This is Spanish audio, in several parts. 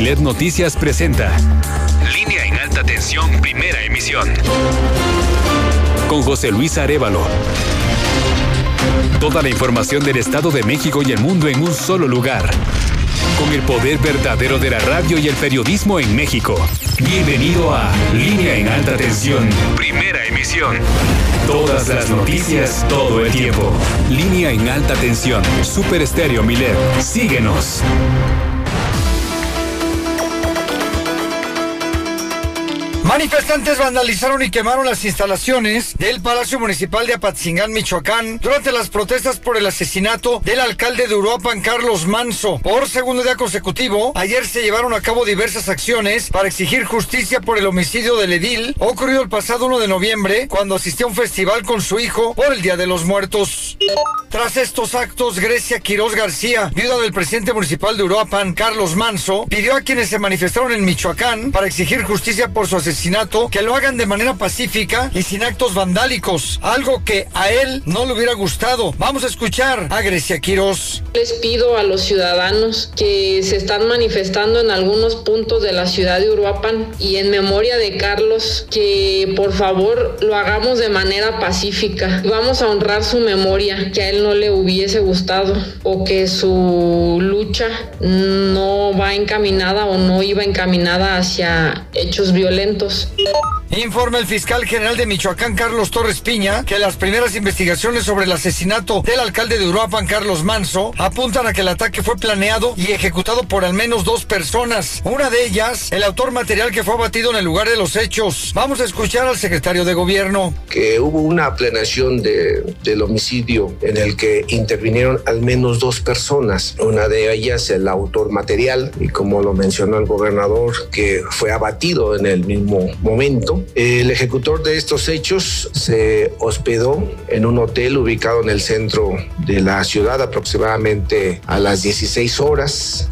Milet Noticias presenta Línea en Alta Tensión, primera emisión. Con José Luis Arévalo. Toda la información del Estado de México y el mundo en un solo lugar. Con el poder verdadero de la radio y el periodismo en México. Bienvenido a Línea en Alta Tensión, primera emisión. Todas las noticias, todo el tiempo. Línea en Alta Tensión, Super Estéreo Milet. Síguenos. Manifestantes vandalizaron y quemaron las instalaciones del Palacio Municipal de Apatzingán, Michoacán, durante las protestas por el asesinato del alcalde de Uruapan, Carlos Manso. Por segundo día consecutivo, ayer se llevaron a cabo diversas acciones para exigir justicia por el homicidio del edil, ocurrido el pasado 1 de noviembre, cuando asistió a un festival con su hijo por el Día de los Muertos. Tras estos actos, Grecia Quiroz García, viuda del presidente municipal de Uruapan, Carlos Manso, pidió a quienes se manifestaron en Michoacán para exigir justicia por su asesinato que lo hagan de manera pacífica y sin actos vandálicos, algo que a él no le hubiera gustado. Vamos a escuchar a Grecia Quiroz. Les pido a los ciudadanos que se están manifestando en algunos puntos de la ciudad de Uruapan y en memoria de Carlos, que por favor lo hagamos de manera pacífica. Vamos a honrar su memoria, que a él no le hubiese gustado o que su lucha no va encaminada o no iba encaminada hacia hechos violentos. Informa el fiscal general de Michoacán, Carlos Torres Piña, que las primeras investigaciones sobre el asesinato del alcalde de Uruapan, Carlos Manso, apuntan a que el ataque fue planeado y ejecutado por al menos 2 personas. Una de ellas, el autor material que fue abatido en el lugar de los hechos. Vamos a escuchar al secretario de Gobierno. Que hubo una planeación del homicidio en el que intervinieron al menos 2 personas. Una de ellas, el autor material, y como lo mencionó el gobernador, que fue abatido en el mismo momento. El ejecutor de estos hechos se hospedó en un hotel ubicado en el centro de la ciudad aproximadamente a las 16 horas,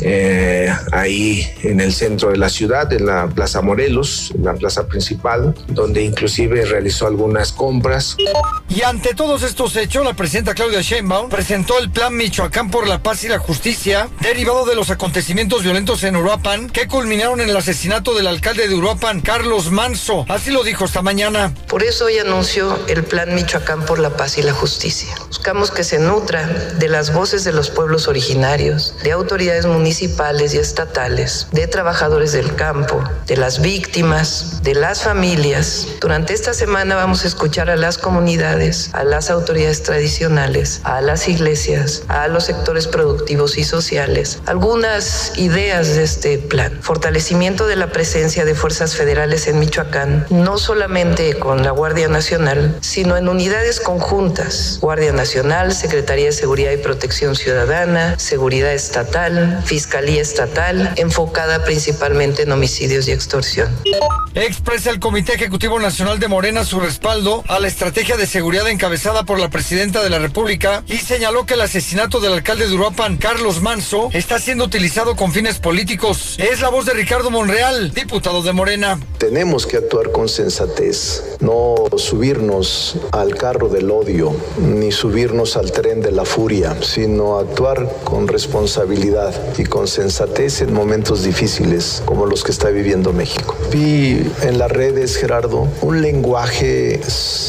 ahí en el centro de la ciudad, en la Plaza Morelos, en la plaza principal, donde inclusive realizó algunas compras. Y ante todos estos hechos, la presidenta Claudia Sheinbaum presentó el Plan Michoacán por la Paz y la Justicia, derivado de los acontecimientos violentos en Uruapan, que culminaron en el asesinato del alcalde de Uruapan, Carlos Manso. Así lo dijo esta mañana. Por eso hoy anunció el Plan Michoacán por la Paz y la Justicia. Buscamos que se nutra de las voces de los pueblos originarios, de autoridades municipales y estatales, de trabajadores del campo, de las víctimas, de las familias. Durante esta semana vamos a escuchar a las comunidades, a las autoridades tradicionales, a las iglesias, a los sectores productivos y sociales. Algunas ideas de este plan. Fortalecimiento de la presencia de fuerzas federales en Michoacán, no solamente con la Guardia Nacional, sino en unidades conjuntas. Guardia Nacional, Secretaría de Seguridad y Protección Ciudadana, Seguridad Estatal, Fiscalía Estatal, enfocada principalmente en homicidios y extorsión. Expresa el Comité Ejecutivo Nacional de Morena su respaldo a la estrategia de seguridad encabezada por la Presidenta de la República y señaló que el asesinato del alcalde de Uruapan, Carlos Manso, está siendo utilizado con fines políticos. Es la voz de Ricardo Monreal, diputado de Morena. Tenemos que actuar con sensatez, no subirnos al carro del odio, ni subirnos al tren de la furia, sino actuar con responsabilidad y con sensatez en momentos difíciles como los que está viviendo México. Vi en las redes, Gerardo, un lenguaje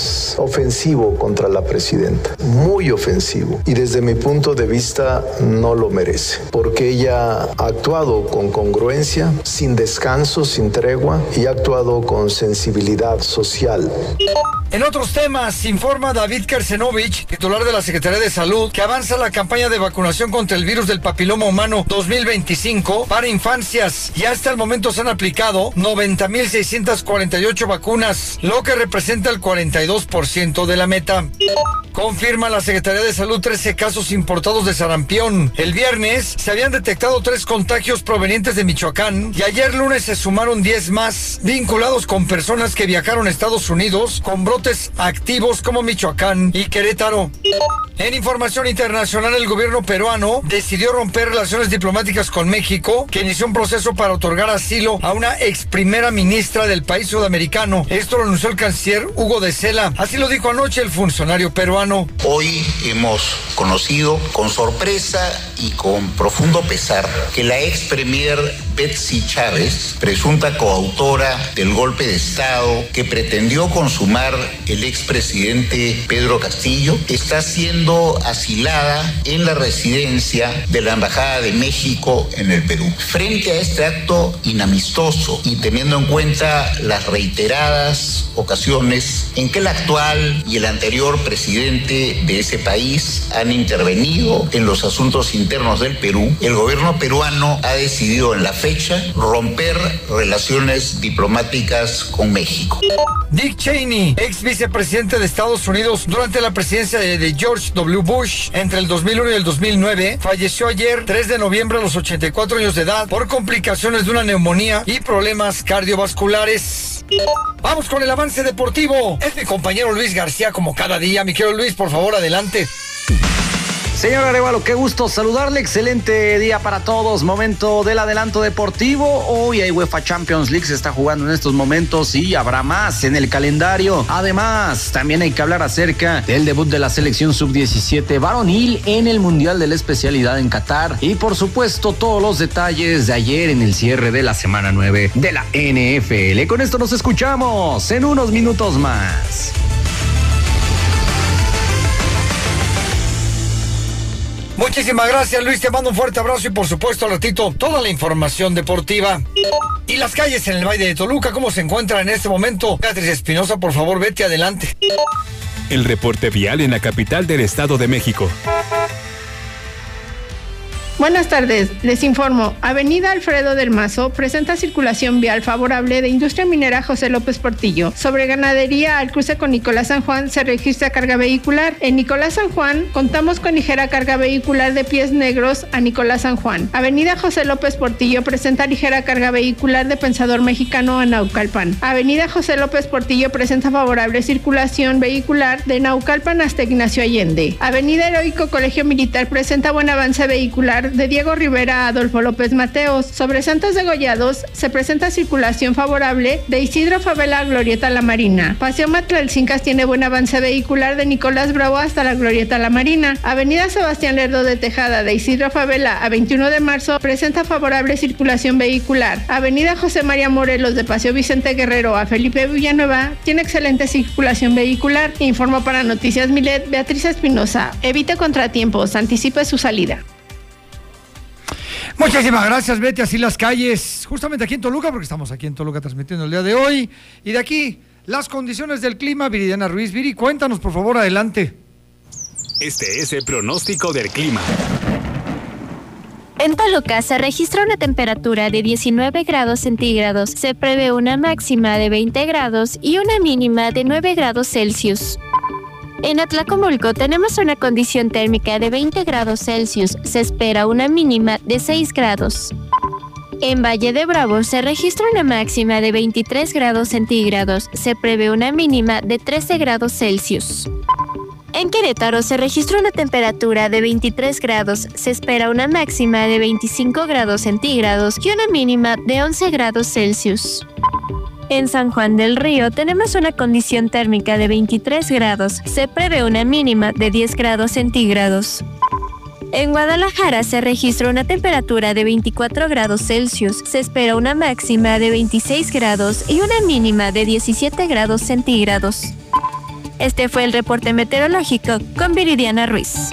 ofensivo contra la presidenta, muy ofensivo, y desde mi punto de vista no lo merece, porque ella ha actuado con congruencia, sin descanso, sin tregua, y ha actuado con sensibilidad social. En otros temas, informa David Kersenovich, titular de la Secretaría de Salud, que avanza la campaña de vacunación contra el virus del papiloma humano 2025 para infancias. Y hasta el momento se han aplicado 90,648 vacunas, lo que representa el 42% de la meta. Confirma la Secretaría de Salud 13 casos importados de sarampión. El viernes se habían detectado 3 contagios provenientes de Michoacán y ayer lunes se sumaron 10 más, vinculados con personas que viajaron a Estados Unidos con brotes activos como Michoacán y Querétaro. En información internacional, el gobierno peruano decidió romper relaciones diplomáticas con México, que inició un proceso para otorgar asilo a una ex primera ministra del país sudamericano. Esto lo anunció el canciller Hugo de Sela. Así lo dijo anoche el funcionario peruano. Hoy hemos conocido con sorpresa y con profundo pesar que la ex premier Betsy Chávez, presunta coautora del golpe de Estado que pretendió consumar el expresidente Pedro Castillo, está siendo asilada en la residencia de la Embajada de México en el Perú. Frente a este acto inamistoso y teniendo en cuenta las reiteradas ocasiones en que el actual y el anterior presidente de ese país han intervenido en los asuntos internos del Perú, el gobierno peruano ha decidido en la fecha romper relaciones diplomáticas con México. Dick Cheney, ex vicepresidente de Estados Unidos durante la presidencia de George W. Bush entre el 2001 y el 2009, falleció ayer, 3 de noviembre, a los 84 años de edad, por complicaciones de una neumonía y problemas cardiovasculares. Vamos con el avance deportivo. Es mi compañero Luis García, como cada día. Mi querido Luis, por favor, adelante. Señor Arevalo, qué gusto saludarle, excelente día para todos, momento del adelanto deportivo. Hoy hay UEFA Champions League, se está jugando en estos momentos y habrá más en el calendario. Además, también hay que hablar acerca del debut de la selección sub-17 varonil en el Mundial de la Especialidad en Qatar. Y por supuesto, todos los detalles de ayer en el cierre de la semana 9 de la NFL. Con esto nos escuchamos en unos minutos más. Muchísimas gracias, Luis, te mando un fuerte abrazo y por supuesto al ratito toda la información deportiva. Y las calles en el Valle de Toluca, ¿cómo se encuentran en este momento? Beatriz Espinosa, por favor, vete adelante. El reporte vial en la capital del Estado de México. Buenas tardes, les informo. Avenida Alfredo del Mazo presenta circulación vial favorable de Industria Minera José López Portillo. Sobre Ganadería al cruce con Nicolás San Juan se registra carga vehicular. En Nicolás San Juan contamos con ligera carga vehicular de Pies Negros a Nicolás San Juan. Avenida José López Portillo presenta ligera carga vehicular de Pensador Mexicano a Naucalpan. Avenida José López Portillo presenta favorable circulación vehicular de Naucalpan hasta Ignacio Allende. Avenida Heroico Colegio Militar presenta buen avance vehicular de Diego Rivera a Adolfo López Mateos. Sobre Santos Degollados se presenta circulación favorable de Isidro Favela a Glorieta La Marina. Paseo Matlalcincas tiene buen avance vehicular de Nicolás Bravo hasta la Glorieta La Marina. Avenida Sebastián Lerdo de Tejada de Isidro Favela a 21 de marzo presenta favorable circulación vehicular. Avenida José María Morelos de Paseo Vicente Guerrero a Felipe Villanueva tiene excelente circulación vehicular. Informo para Noticias Milet, Beatriz Espinosa. Evite contratiempos, anticipe su salida. Muchísimas gracias, Betty. Así las calles, justamente aquí en Toluca, porque estamos aquí en Toluca transmitiendo el día de hoy. Y de aquí, las condiciones del clima. Viridiana Ruiz. Viri, cuéntanos, por favor, adelante. Este es el pronóstico del clima. En Toluca se registra una temperatura de 19 grados centígrados. Se prevé una máxima de 20 grados y una mínima de 9 grados Celsius. En Atlacomulco tenemos una condición térmica de 20 grados Celsius. Se espera una mínima de 6 grados. En Valle de Bravo se registra una máxima de 23 grados centígrados. Se prevé una mínima de 13 grados Celsius. En Querétaro se registra una temperatura de 23 grados. Se espera una máxima de 25 grados centígrados y una mínima de 11 grados Celsius. En San Juan del Río tenemos una condición térmica de 23 grados. Se prevé una mínima de 10 grados centígrados. En Guadalajara se registra una temperatura de 24 grados Celsius. Se espera una máxima de 26 grados y una mínima de 17 grados centígrados. Este fue el reporte meteorológico con Viridiana Ruiz.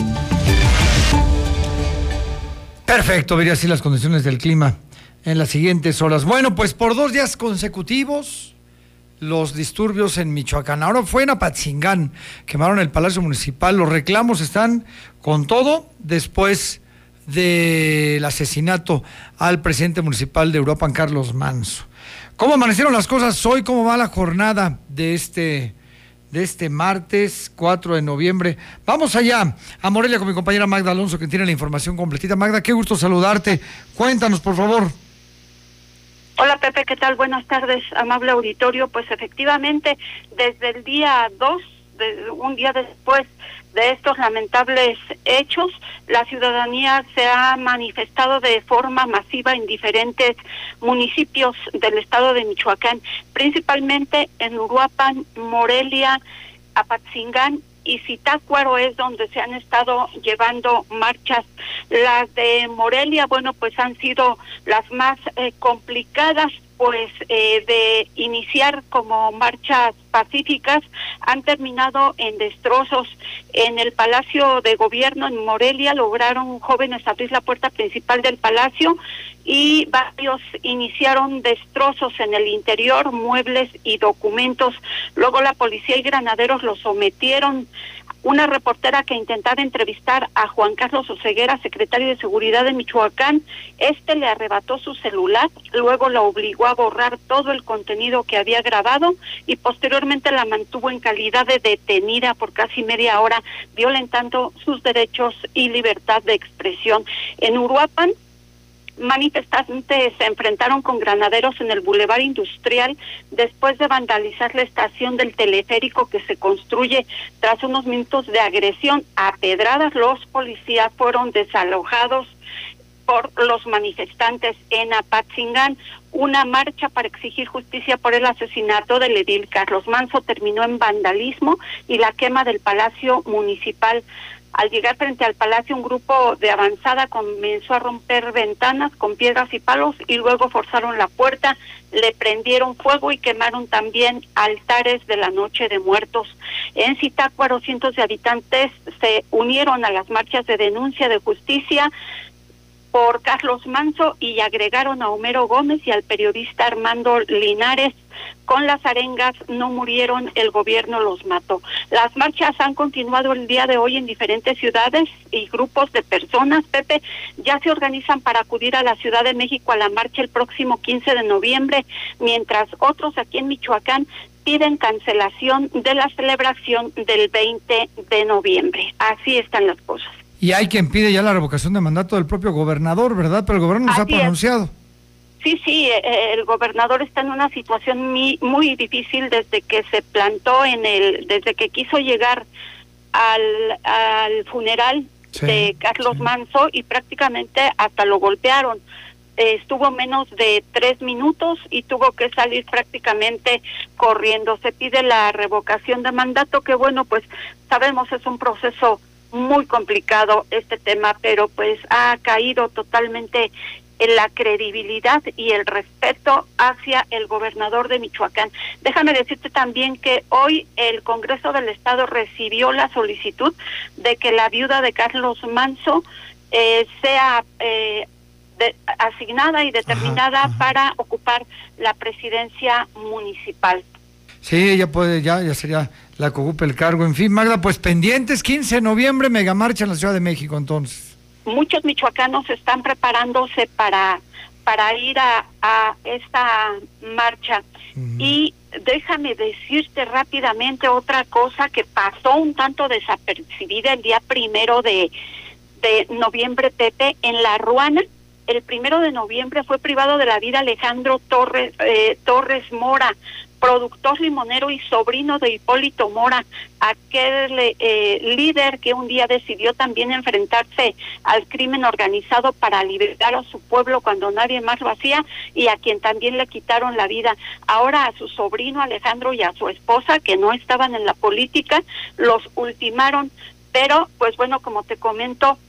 Perfecto, Viri, así las condiciones del clima en las siguientes horas. Bueno, pues por 2 días consecutivos, los disturbios en Michoacán. Ahora fue en Apatzingán, quemaron el Palacio Municipal. Los reclamos están con todo después del asesinato al presidente municipal de Uruapan, Carlos Manso. ¿Cómo amanecieron las cosas hoy? ¿Cómo va la jornada de este martes 4 de noviembre? Vamos allá a Morelia con mi compañera Magda Alonso, que tiene la información completita. Magda, qué gusto saludarte. Cuéntanos, por favor. Hola Pepe, ¿qué tal? Buenas tardes, amable auditorio. Pues efectivamente, desde el día 2, un día después de estos lamentables hechos, la ciudadanía se ha manifestado de forma masiva en diferentes municipios del estado de Michoacán, principalmente en Uruapan, Morelia, Apatzingán y Zitácuaro es donde se han estado llevando marchas. Las de Morelia, bueno, pues han sido las más complicadas, pues de iniciar como marchas pacíficas, han terminado en destrozos. En el Palacio de Gobierno en Morelia lograron jóvenes abrir la puerta principal del palacio y varios iniciaron destrozos en el interior, muebles y documentos. Luego la policía y granaderos los sometieron. Una reportera que intentaba entrevistar a Juan Carlos Oseguera, secretario de Seguridad de Michoacán, le arrebató su celular, luego la obligó a borrar todo el contenido que había grabado y posteriormente la mantuvo en calidad de detenida por casi media hora, violentando sus derechos y libertad de expresión. En Uruapan, manifestantes se enfrentaron con granaderos en el Boulevard Industrial después de vandalizar la estación del teleférico que se construye. Tras unos minutos de agresión a pedradas, los policías fueron desalojados por los manifestantes. En Apatzingán, una marcha para exigir justicia por el asesinato del edil Carlos Manso terminó en vandalismo y la quema del Palacio Municipal. Al llegar frente al palacio, un grupo de avanzada comenzó a romper ventanas con piedras y palos y luego forzaron la puerta, le prendieron fuego y quemaron también altares de la Noche de Muertos. En Zitácuaro, cientos de habitantes se unieron a las marchas de denuncia de justicia por Carlos Manso y agregaron a Homero Gómez y al periodista Armando Linares. Con las arengas no murieron, el gobierno los mató. Las marchas han continuado el día de hoy en diferentes ciudades y grupos de personas, Pepe, ya se organizan para acudir a la Ciudad de México a la marcha el próximo 15 de noviembre, mientras otros aquí en Michoacán piden cancelación de la celebración del 20 de noviembre. Así están las cosas. Y hay quien pide ya la revocación de mandato del propio gobernador, ¿verdad? Pero el gobierno no se ha pronunciado. Sí, el gobernador está en una situación muy difícil desde que se plantó desde que quiso llegar al funeral de Carlos Manso y prácticamente hasta lo golpearon. Estuvo menos de 3 minutos y tuvo que salir prácticamente corriendo. Se pide la revocación de mandato, que bueno, pues sabemos es un proceso muy complicado este tema, pero pues ha caído totalmente en la credibilidad y el respeto hacia el gobernador de Michoacán. Déjame decirte también que hoy el Congreso del Estado recibió la solicitud de que la viuda de Carlos Manso sea asignada y determinada para ocupar la presidencia municipal. Sí, ella puede, ya sería la que ocupe el cargo. En fin, Magda, pues pendientes, 15 de noviembre, megamarcha en la Ciudad de México, entonces. Muchos michoacanos están preparándose para ir a esta marcha. Y déjame decirte rápidamente otra cosa que pasó un tanto desapercibida el día 1 de noviembre, Pepe, en La Ruana. El 1 de noviembre fue privado de la vida Alejandro Torres Mora, productor limonero y sobrino de Hipólito Mora, aquel líder que un día decidió también enfrentarse al crimen organizado para liberar a su pueblo cuando nadie más lo hacía y a quien también le quitaron la vida. Ahora a su sobrino Alejandro y a su esposa, que no estaban en la política, los ultimaron, pero pues bueno, como te comento,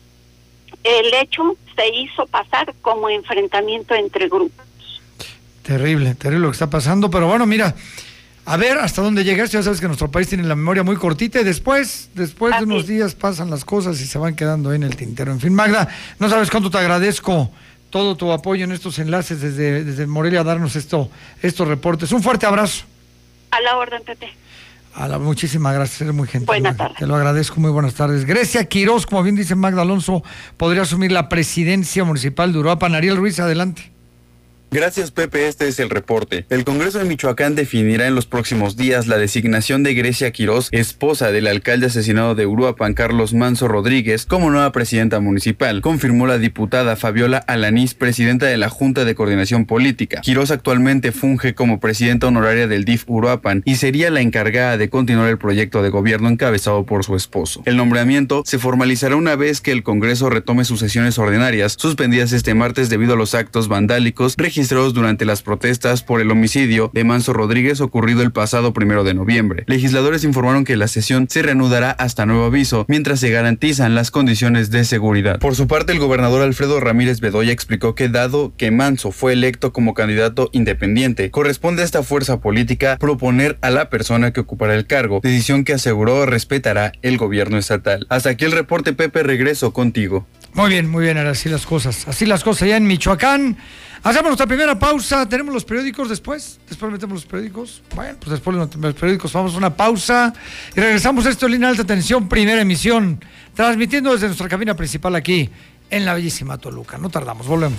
el hecho se hizo pasar como enfrentamiento entre grupos. Terrible lo que está pasando, pero bueno, mira, a ver hasta dónde llegas. Ya sabes que nuestro país tiene la memoria muy cortita y después de unos días pasan las cosas y se van quedando en el tintero. En fin, Magda, no sabes cuánto te agradezco todo tu apoyo en estos enlaces desde Morelia a darnos estos reportes. Un fuerte abrazo. A la orden, Pepe. Muchísimas gracias, eres muy gentil. Buenas tardes. Te lo agradezco, muy buenas tardes. Grecia Quirós, como bien dice Magda Alonso, podría asumir la presidencia municipal de Uruapan. Ariel Ruiz, adelante. Gracias, Pepe. Este es el reporte. El Congreso de Michoacán definirá en los próximos días la designación de Grecia Quirós, esposa del alcalde asesinado de Uruapan, Carlos Manso Rodríguez, como nueva presidenta municipal, confirmó la diputada Fabiola Alanís, presidenta de la Junta de Coordinación Política. Quirós actualmente funge como presidenta honoraria del DIF Uruapan y sería la encargada de continuar el proyecto de gobierno encabezado por su esposo. El nombramiento se formalizará una vez que el Congreso retome sus sesiones ordinarias, suspendidas este martes debido a los actos vandálicos registrados registrados durante las protestas por el homicidio de Manso Rodríguez ocurrido el pasado 1 de noviembre. Legisladores informaron que la sesión se reanudará hasta nuevo aviso mientras se garantizan las condiciones de seguridad. Por su parte, el gobernador Alfredo Ramírez Bedoya explicó que dado que Manso fue electo como candidato independiente, corresponde a esta fuerza política proponer a la persona que ocupará el cargo, decisión que aseguró respetará el gobierno estatal. Hasta aquí el reporte, Pepe, regreso contigo. Muy bien, ahora así las cosas ya en Michoacán. Hacemos nuestra primera pausa, tenemos los periódicos después metemos los periódicos. Bueno, pues después de los periódicos vamos a una pausa y regresamos a esto en Línea Alta Tensión, primera emisión, transmitiendo desde nuestra cabina principal aquí en la bellísima Toluca. No tardamos, volvemos.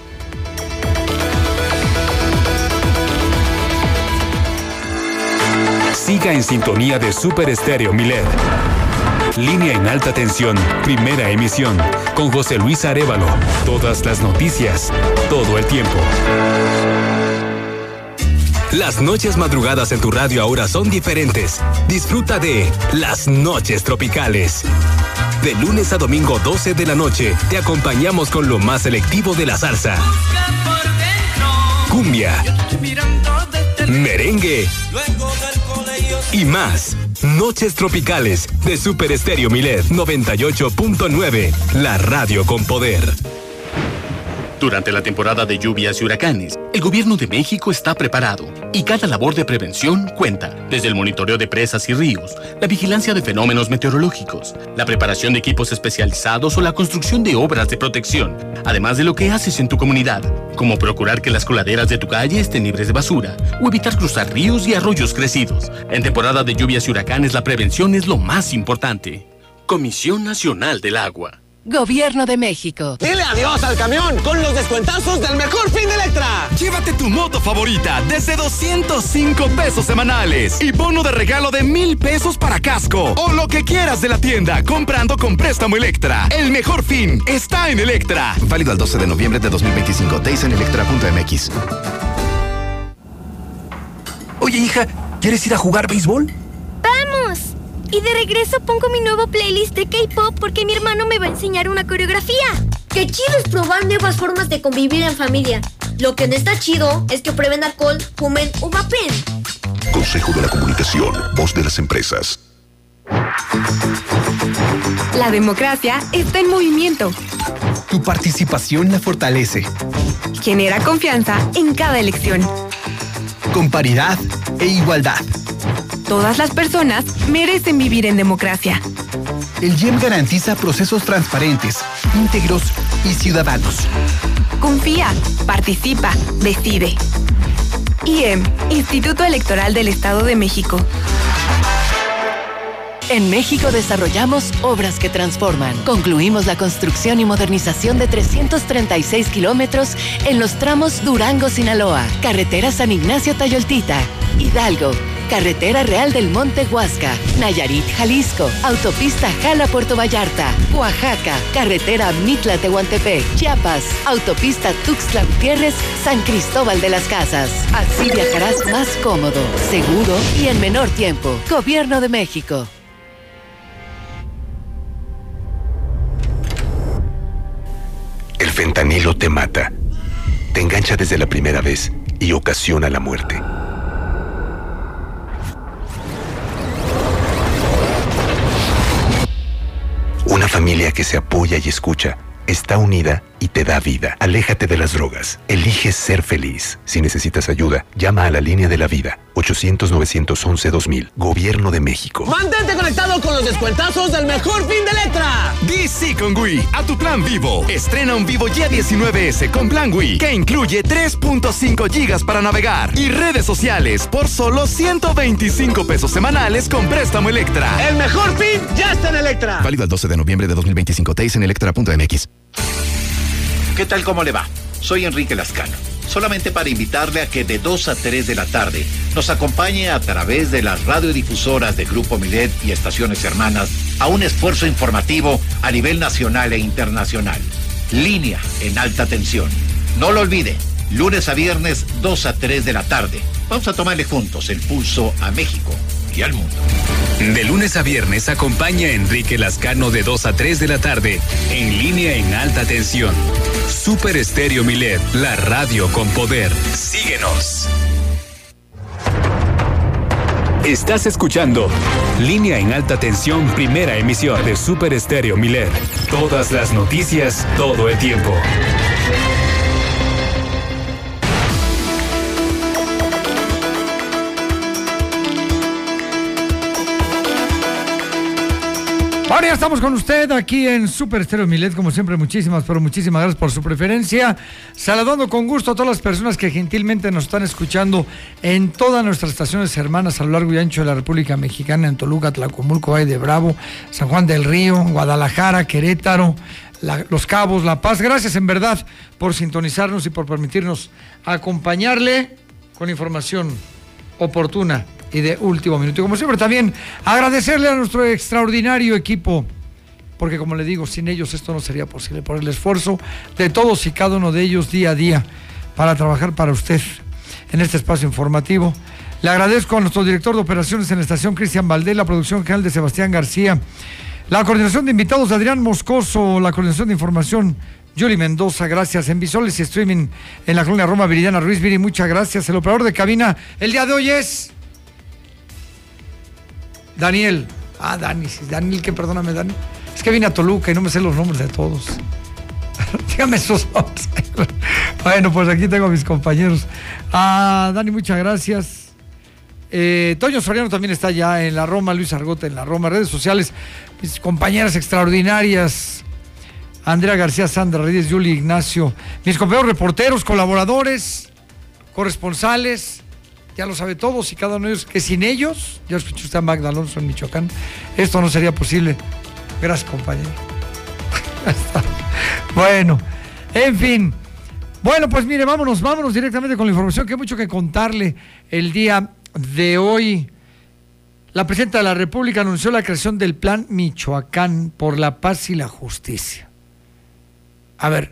Siga en sintonía de Super Estéreo Milet. Línea en Alta Tensión, primera emisión, con José Luis Arévalo. Todas las noticias, todo el tiempo. Las noches madrugadas en tu radio ahora son diferentes. Disfruta de Las Noches Tropicales. De lunes a domingo 12 de la noche, te acompañamos con lo más selectivo de la salsa. Cumbia, merengue y más. Noches Tropicales de Super Estéreo Milet 98.9, la radio con poder. Durante la temporada de lluvias y huracanes, el gobierno de México está preparado y cada labor de prevención cuenta, desde el monitoreo de presas y ríos, la vigilancia de fenómenos meteorológicos, la preparación de equipos especializados o la construcción de obras de protección, además de lo que haces en tu comunidad, como procurar que las coladeras de tu calle estén libres de basura o evitar cruzar ríos y arroyos crecidos. En temporada de lluvias y huracanes, la prevención es lo más importante. Comisión Nacional del Agua. Gobierno de México. Dile adiós al camión con los descuentazos del Mejor Fin de Electra. Llévate tu moto favorita desde 205 pesos semanales y bono de regalo de 1,000 pesos para casco o lo que quieras de la tienda comprando con préstamo Electra. El Mejor Fin está en Electra. Válido al 12 de noviembre de 2025. Days en electra.mx. Oye, hija, ¿quieres ir a jugar béisbol? ¡Vamos! Y de regreso pongo mi nuevo playlist de K-pop porque mi hermano me va a enseñar una coreografía. Qué chido es probar nuevas formas de convivir en familia. Lo que no está chido es que prueben alcohol, fumen o vapen. Consejo de la Comunicación, voz de las empresas. La democracia está en movimiento. Tu participación la fortalece. Genera confianza en cada elección. Con paridad e igualdad. Todas las personas merecen vivir en democracia. El IEM garantiza procesos transparentes, íntegros y ciudadanos. Confía, participa, decide. IEM, Instituto Electoral del Estado de México. En México desarrollamos obras que transforman. Concluimos la construcción y modernización de 336 kilómetros en los tramos Durango-Sinaloa, carretera San Ignacio-Tayoltita, Hidalgo, carretera Real del Monte Huasca, Nayarit-Jalisco, autopista Jala-Puerto Vallarta, Oaxaca, carretera Mitla-Tehuantepec, Chiapas, autopista Tuxtla-Gutiérrez, San Cristóbal de las Casas. Así viajarás más cómodo, seguro y en menor tiempo. Gobierno de México. El fentanilo te mata, te engancha desde la primera vez y ocasiona la muerte. Una familia que se apoya y escucha, está unida y te da vida. Aléjate de las drogas. Elige ser feliz. Si necesitas ayuda, llama a la línea de la vida. 800-911-2000. Gobierno de México. Mantente conectado con los descuentazos del Mejor Fin de Electra. Di sí con Wii a tu plan Vivo. Estrena un Vivo Y19S con plan Wii, que incluye 3.5 gigas para navegar y redes sociales por solo 125 pesos semanales con préstamo Electra. El Mejor Fin ya está en Electra. Válido el 12 de noviembre de 2025. Days en electra.mx. ¿Qué tal, cómo le va? Soy Enrique Lascano. Solamente para invitarle a que de 2 a 3 de la tarde nos acompañe a través de las radiodifusoras de Grupo Milet y estaciones hermanas a un esfuerzo informativo a nivel nacional e internacional. Línea en Alta Tensión. No lo olvide, lunes a viernes 2 a 3 de la tarde. Vamos a tomarle juntos el pulso a México y al mundo. De lunes a viernes acompaña a Enrique Lascano de 2 a 3 de la tarde, en línea en alta tensión. Super Estéreo Milet, la radio con poder. Síguenos. Estás escuchando Línea en Alta Tensión, primera emisión de Super Estéreo Milet. Todas las noticias, todo el tiempo. Ahora ya estamos con usted aquí en Super Estéreo Milet, como siempre, muchísimas gracias por su preferencia. Saludando con gusto a todas las personas que gentilmente nos están escuchando en todas nuestras estaciones hermanas a lo largo y ancho de la República Mexicana, en Toluca, Tlacomulco, Valle de Bravo, San Juan del Río, Guadalajara, Querétaro, Los Cabos, La Paz. Gracias en verdad por sintonizarnos y por permitirnos acompañarle con información oportuna y de último minuto. Y como siempre también agradecerle a nuestro extraordinario equipo, porque como le digo, sin ellos esto no sería posible, por el esfuerzo de todos y cada uno de ellos día a día para trabajar para usted en este espacio informativo. Le agradezco a nuestro director de operaciones en la estación, Cristian Valdés, la producción general de Sebastián García, la coordinación de invitados de Adrián Moscoso, la coordinación de información Yuli Mendoza, gracias. En visuales y streaming en la colonia Roma, Viridiana Ruiz. Viri, muchas gracias. El operador de cabina el día de hoy es Daniel. Daniel, que perdóname, Dani. Es que vine a Toluca y no me sé los nombres de todos. Dígame sus nombres. Bueno, pues aquí tengo a mis compañeros. Dani, muchas gracias. Toño Soriano también está ya en la Roma, Luis Argota en la Roma, redes sociales, mis compañeras extraordinarias, Andrea García, Sandra Reyes, Yuli, Ignacio, mis compañeros reporteros, colaboradores, corresponsales, ya lo sabe todos y cada uno de ellos, que sin ellos, ya escuchó usted a Magda Alonso en Michoacán, esto no sería posible. Gracias, compañero. Bueno, en fin. Bueno, pues mire, vámonos directamente con la información, que hay mucho que contarle el día de hoy. La presidenta de la República anunció la creación del Plan Michoacán por la Paz y la Justicia. A ver,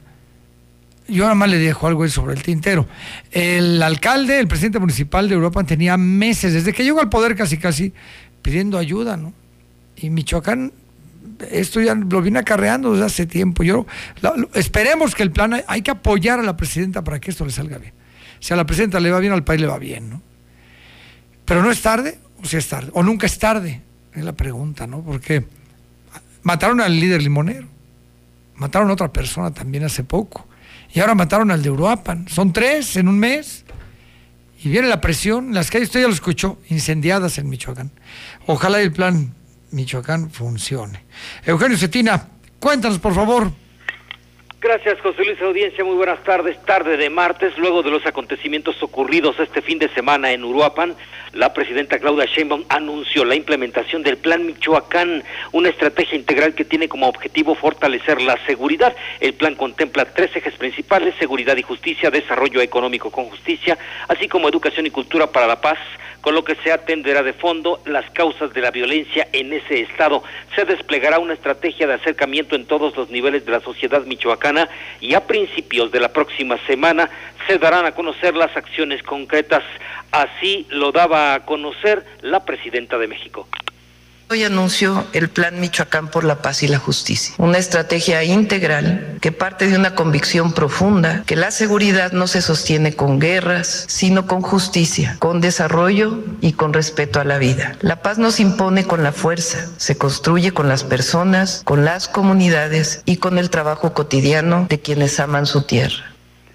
yo nada más le dejo algo sobre el tintero. El alcalde, el presidente municipal de Uruapan, tenía meses, desde que llegó al poder casi, pidiendo ayuda, ¿no? Y Michoacán, esto ya lo viene acarreando desde hace tiempo. Esperemos que el plan, hay que apoyar a la presidenta para que esto le salga bien. Si a la presidenta le va bien, al país le va bien, ¿no? Pero no es tarde, o si es tarde, o nunca es tarde, es la pregunta, ¿no? Porque mataron al líder limonero, mataron a otra persona también hace poco, y ahora mataron al de Uruapan. Son 3 en un mes, y viene la presión. Las calles, usted ya lo escuchó, incendiadas en Michoacán. Ojalá el plan Michoacán funcione. Eugenio Cetina, cuéntanos, por favor. Gracias, José Luis, audiencia, muy buenas tardes. Tarde de martes, luego de los acontecimientos ocurridos este fin de semana en Uruapan, la presidenta Claudia Sheinbaum anunció la implementación del Plan Michoacán, una estrategia integral que tiene como objetivo fortalecer la seguridad. El plan contempla 3 ejes principales: seguridad y justicia, desarrollo económico con justicia, así como educación y cultura para la paz, con lo que se atenderá de fondo las causas de la violencia en ese estado. Se desplegará una estrategia de acercamiento en todos los niveles de la sociedad michoacana, y a principios de la próxima semana se darán a conocer las acciones concretas. Así lo daba a conocer la presidenta de México. Hoy anunció el Plan Michoacán por la Paz y la Justicia, una estrategia integral que parte de una convicción profunda que la seguridad no se sostiene con guerras, sino con justicia, con desarrollo y con respeto a la vida. La paz no se impone con la fuerza, se construye con las personas, con las comunidades y con el trabajo cotidiano de quienes aman su tierra.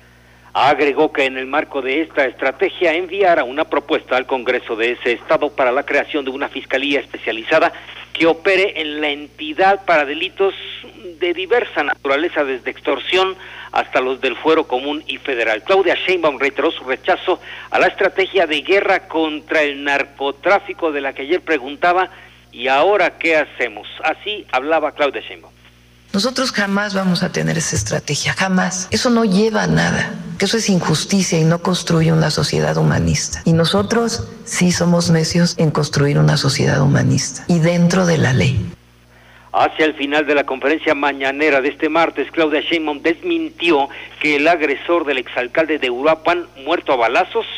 Agregó que en el marco de esta estrategia enviará una propuesta al Congreso de ese estado para la creación de una fiscalía especializada que opere en la entidad para delitos de diversa naturaleza, desde extorsión hasta los del fuero común y federal. Claudia Sheinbaum reiteró su rechazo a la estrategia de guerra contra el narcotráfico de la que ayer preguntaba: ¿y ahora qué hacemos? Así hablaba Claudia Sheinbaum. Nosotros jamás vamos a tener esa estrategia, jamás. Eso no lleva a nada, que eso es injusticia y no construye una sociedad humanista. Y nosotros sí somos necios en construir una sociedad humanista y dentro de la ley. Hacia el final de la conferencia mañanera de este martes, Claudia Sheinbaum desmintió que el agresor del exalcalde de Uruapan, muerto a balazos,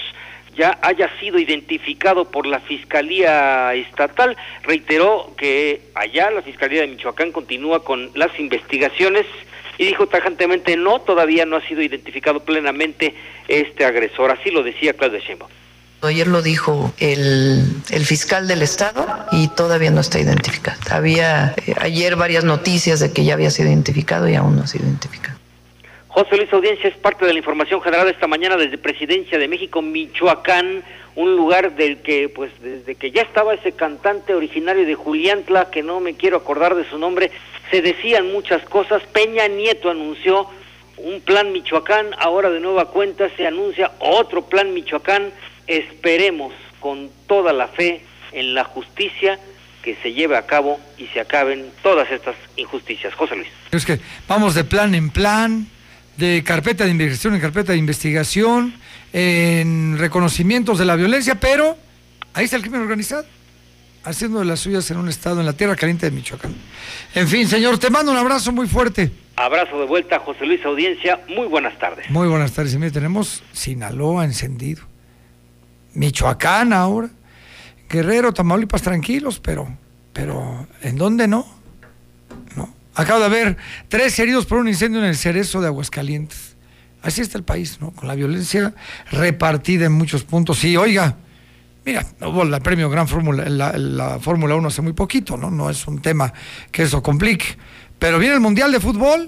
ya haya sido identificado por la Fiscalía Estatal. Reiteró que allá la Fiscalía de Michoacán continúa con las investigaciones y dijo tajantemente no, todavía no ha sido identificado plenamente este agresor. Así lo decía Claudia Sheinbaum. Ayer lo dijo el fiscal del estado y todavía no está identificado. Había ayer varias noticias de que ya había sido identificado y aún no ha sido identificado. José Luis Audiencia, es parte de la información generada esta mañana desde Presidencia de México, Michoacán, un lugar del que, pues, desde que ya estaba ese cantante originario de Juliantla, que no me quiero acordar de su nombre, se decían muchas cosas. Peña Nieto anunció un plan Michoacán, ahora de nueva cuenta se anuncia otro plan Michoacán. Esperemos con toda la fe en la justicia que se lleve a cabo y se acaben todas estas injusticias. José Luis. Es que vamos de plan en plan, de carpeta de investigación en carpeta de investigación, en reconocimientos de la violencia, pero ahí está el crimen organizado, haciendo de las suyas en un estado, en la tierra caliente de Michoacán. En fin, señor, te mando un abrazo muy fuerte. Abrazo de vuelta, José Luis Audiencia, muy buenas tardes. Muy buenas tardes, y mire, tenemos Sinaloa encendido, Michoacán ahora, Guerrero, Tamaulipas tranquilos, pero ¿en dónde no? No. Acabo de haber 3 heridos por un incendio en el Cerezo de Aguascalientes. Así está el país, ¿no? Con la violencia repartida en muchos puntos. Y oiga, mira, hubo el premio Gran Fórmula, la Fórmula 1 hace muy poquito, ¿no? No es un tema que eso complique. Pero viene el Mundial de Fútbol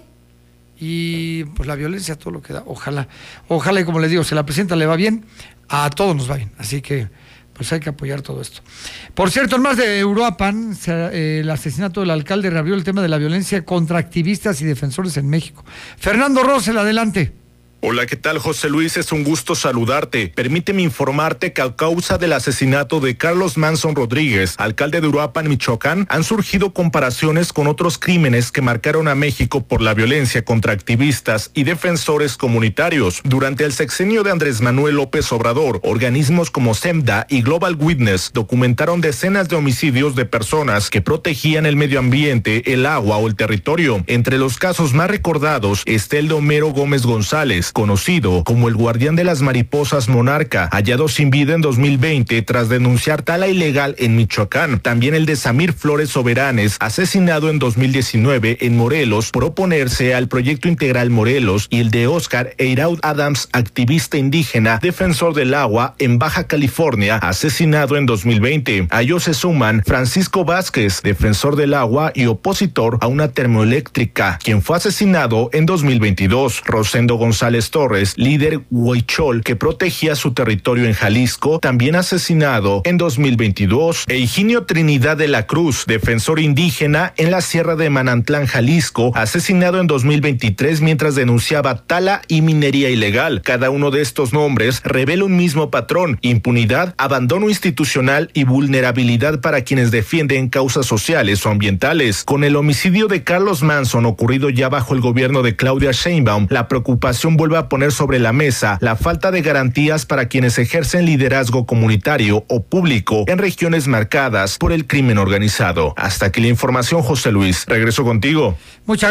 y pues la violencia, todo lo que da. Ojalá, y como les digo, si a la presidenta le va bien, a todos nos va bien. Así que pues hay que apoyar todo esto. Por cierto, en más de Uruapan, el asesinato del alcalde reabrió el tema de la violencia contra activistas y defensores en México. Fernando Rosell, adelante. Hola, ¿qué tal, José Luis? Es un gusto saludarte. Permíteme informarte que a causa del asesinato de Carlos Manson Rodríguez, alcalde de Uruapan, Michoacán, han surgido comparaciones con otros crímenes que marcaron a México por la violencia contra activistas y defensores comunitarios. Durante el sexenio de Andrés Manuel López Obrador, organismos como SEMDA y Global Witness documentaron decenas de homicidios de personas que protegían el medio ambiente, el agua o el territorio. Entre los casos más recordados está el de Homero Gómez González, conocido como el guardián de las mariposas monarca, hallado sin vida en 2020 tras denunciar tala ilegal en Michoacán. También el de Samir Flores Soberanes, asesinado en 2019 en Morelos por oponerse al proyecto integral Morelos, y el de Oscar Eiraud Adams, activista indígena, defensor del agua en Baja California, asesinado en 2020. A ellos se suman Francisco Vázquez, defensor del agua y opositor a una termoeléctrica, quien fue asesinado en 2022. Rosendo González Torres, líder huichol que protegía su territorio en Jalisco, también asesinado en 2022. E Higinio Trinidad de la Cruz, defensor indígena en la Sierra de Manantlán, Jalisco, asesinado en 2023 mientras denunciaba tala y minería ilegal. Cada uno de estos nombres revela un mismo patrón: impunidad, abandono institucional y vulnerabilidad para quienes defienden causas sociales o ambientales. Con el homicidio de Carlos Manson ocurrido ya bajo el gobierno de Claudia Sheinbaum, la preocupación vuelve a poner sobre la mesa la falta de garantías para quienes ejercen liderazgo comunitario o público en regiones marcadas por el crimen organizado. Hasta aquí la información, José Luis. Regreso contigo. Muchas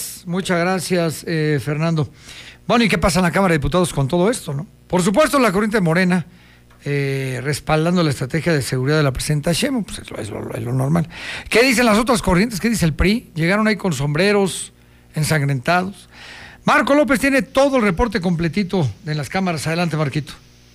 gracias, Fernando. Bueno, ¿y qué pasa en la Cámara de Diputados con todo esto, no? Por supuesto, la corriente morena, respaldando la estrategia de seguridad de la presidenta Sheinbaum, pues es lo normal. ¿Qué dicen las otras corrientes? ¿Qué dice el PRI? Llegaron ahí con sombreros ensangrentados. Marco López tiene todo el reporte completito de las cámaras. Adelante, Marquito.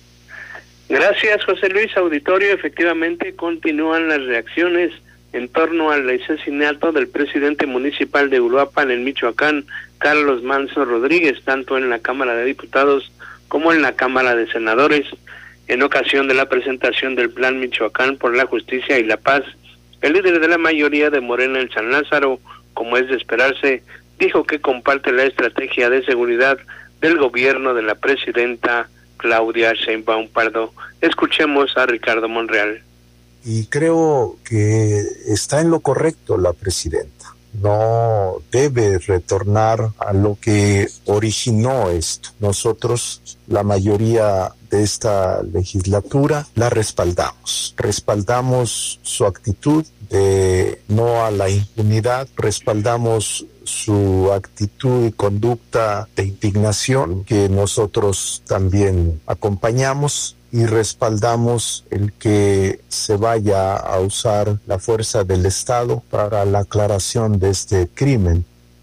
Gracias, José Luis. Auditorio, efectivamente continúan las reacciones en torno al asesinato del presidente municipal de Uruapan, en Michoacán, Carlos Manson Rodríguez, tanto en la Cámara de Diputados como en la Cámara de Senadores. En ocasión de la presentación del Plan Michoacán por la Justicia y la Paz, el líder de la mayoría de Morena en San Lázaro, como es de esperarse, dijo que comparte la estrategia de seguridad del gobierno de la presidenta Claudia Sheinbaum Pardo. Escuchemos a Ricardo Monreal. Y creo que está en lo correcto la presidenta. No debe retornar a lo que originó esto. Nosotros, la mayoría de esta legislatura, la respaldamos. Respaldamos su actitud de no a la impunidad, respaldamos su actitud y conducta de indignación, que nosotros también acompañamos, y respaldamos el que se vaya a usar la fuerza del Estado para la aclaración de este crimen.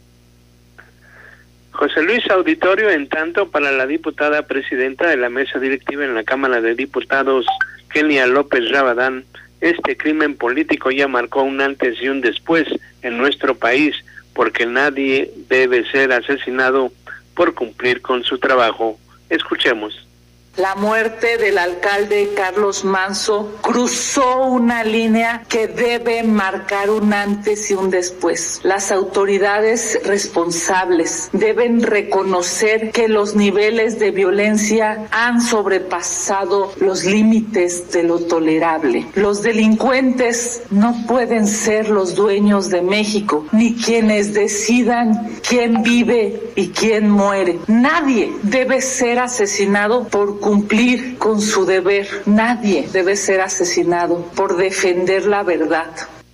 José Luis, auditorio, en tanto, para la diputada presidenta de la mesa directiva en la Cámara de Diputados, Kenia López Rabadán, este crimen político ya marcó un antes y un después en nuestro país, porque nadie debe ser asesinado por cumplir con su trabajo. Escuchemos. La muerte del alcalde Carlos Manso cruzó una línea que debe marcar un antes y un después. Las autoridades responsables deben reconocer que los niveles de violencia han sobrepasado los límites de lo tolerable. Los delincuentes no pueden ser los dueños de México, ni quienes decidan quién vive y quién muere. Nadie debe ser asesinado por cumplir con su deber. Nadie debe ser asesinado por defender la verdad.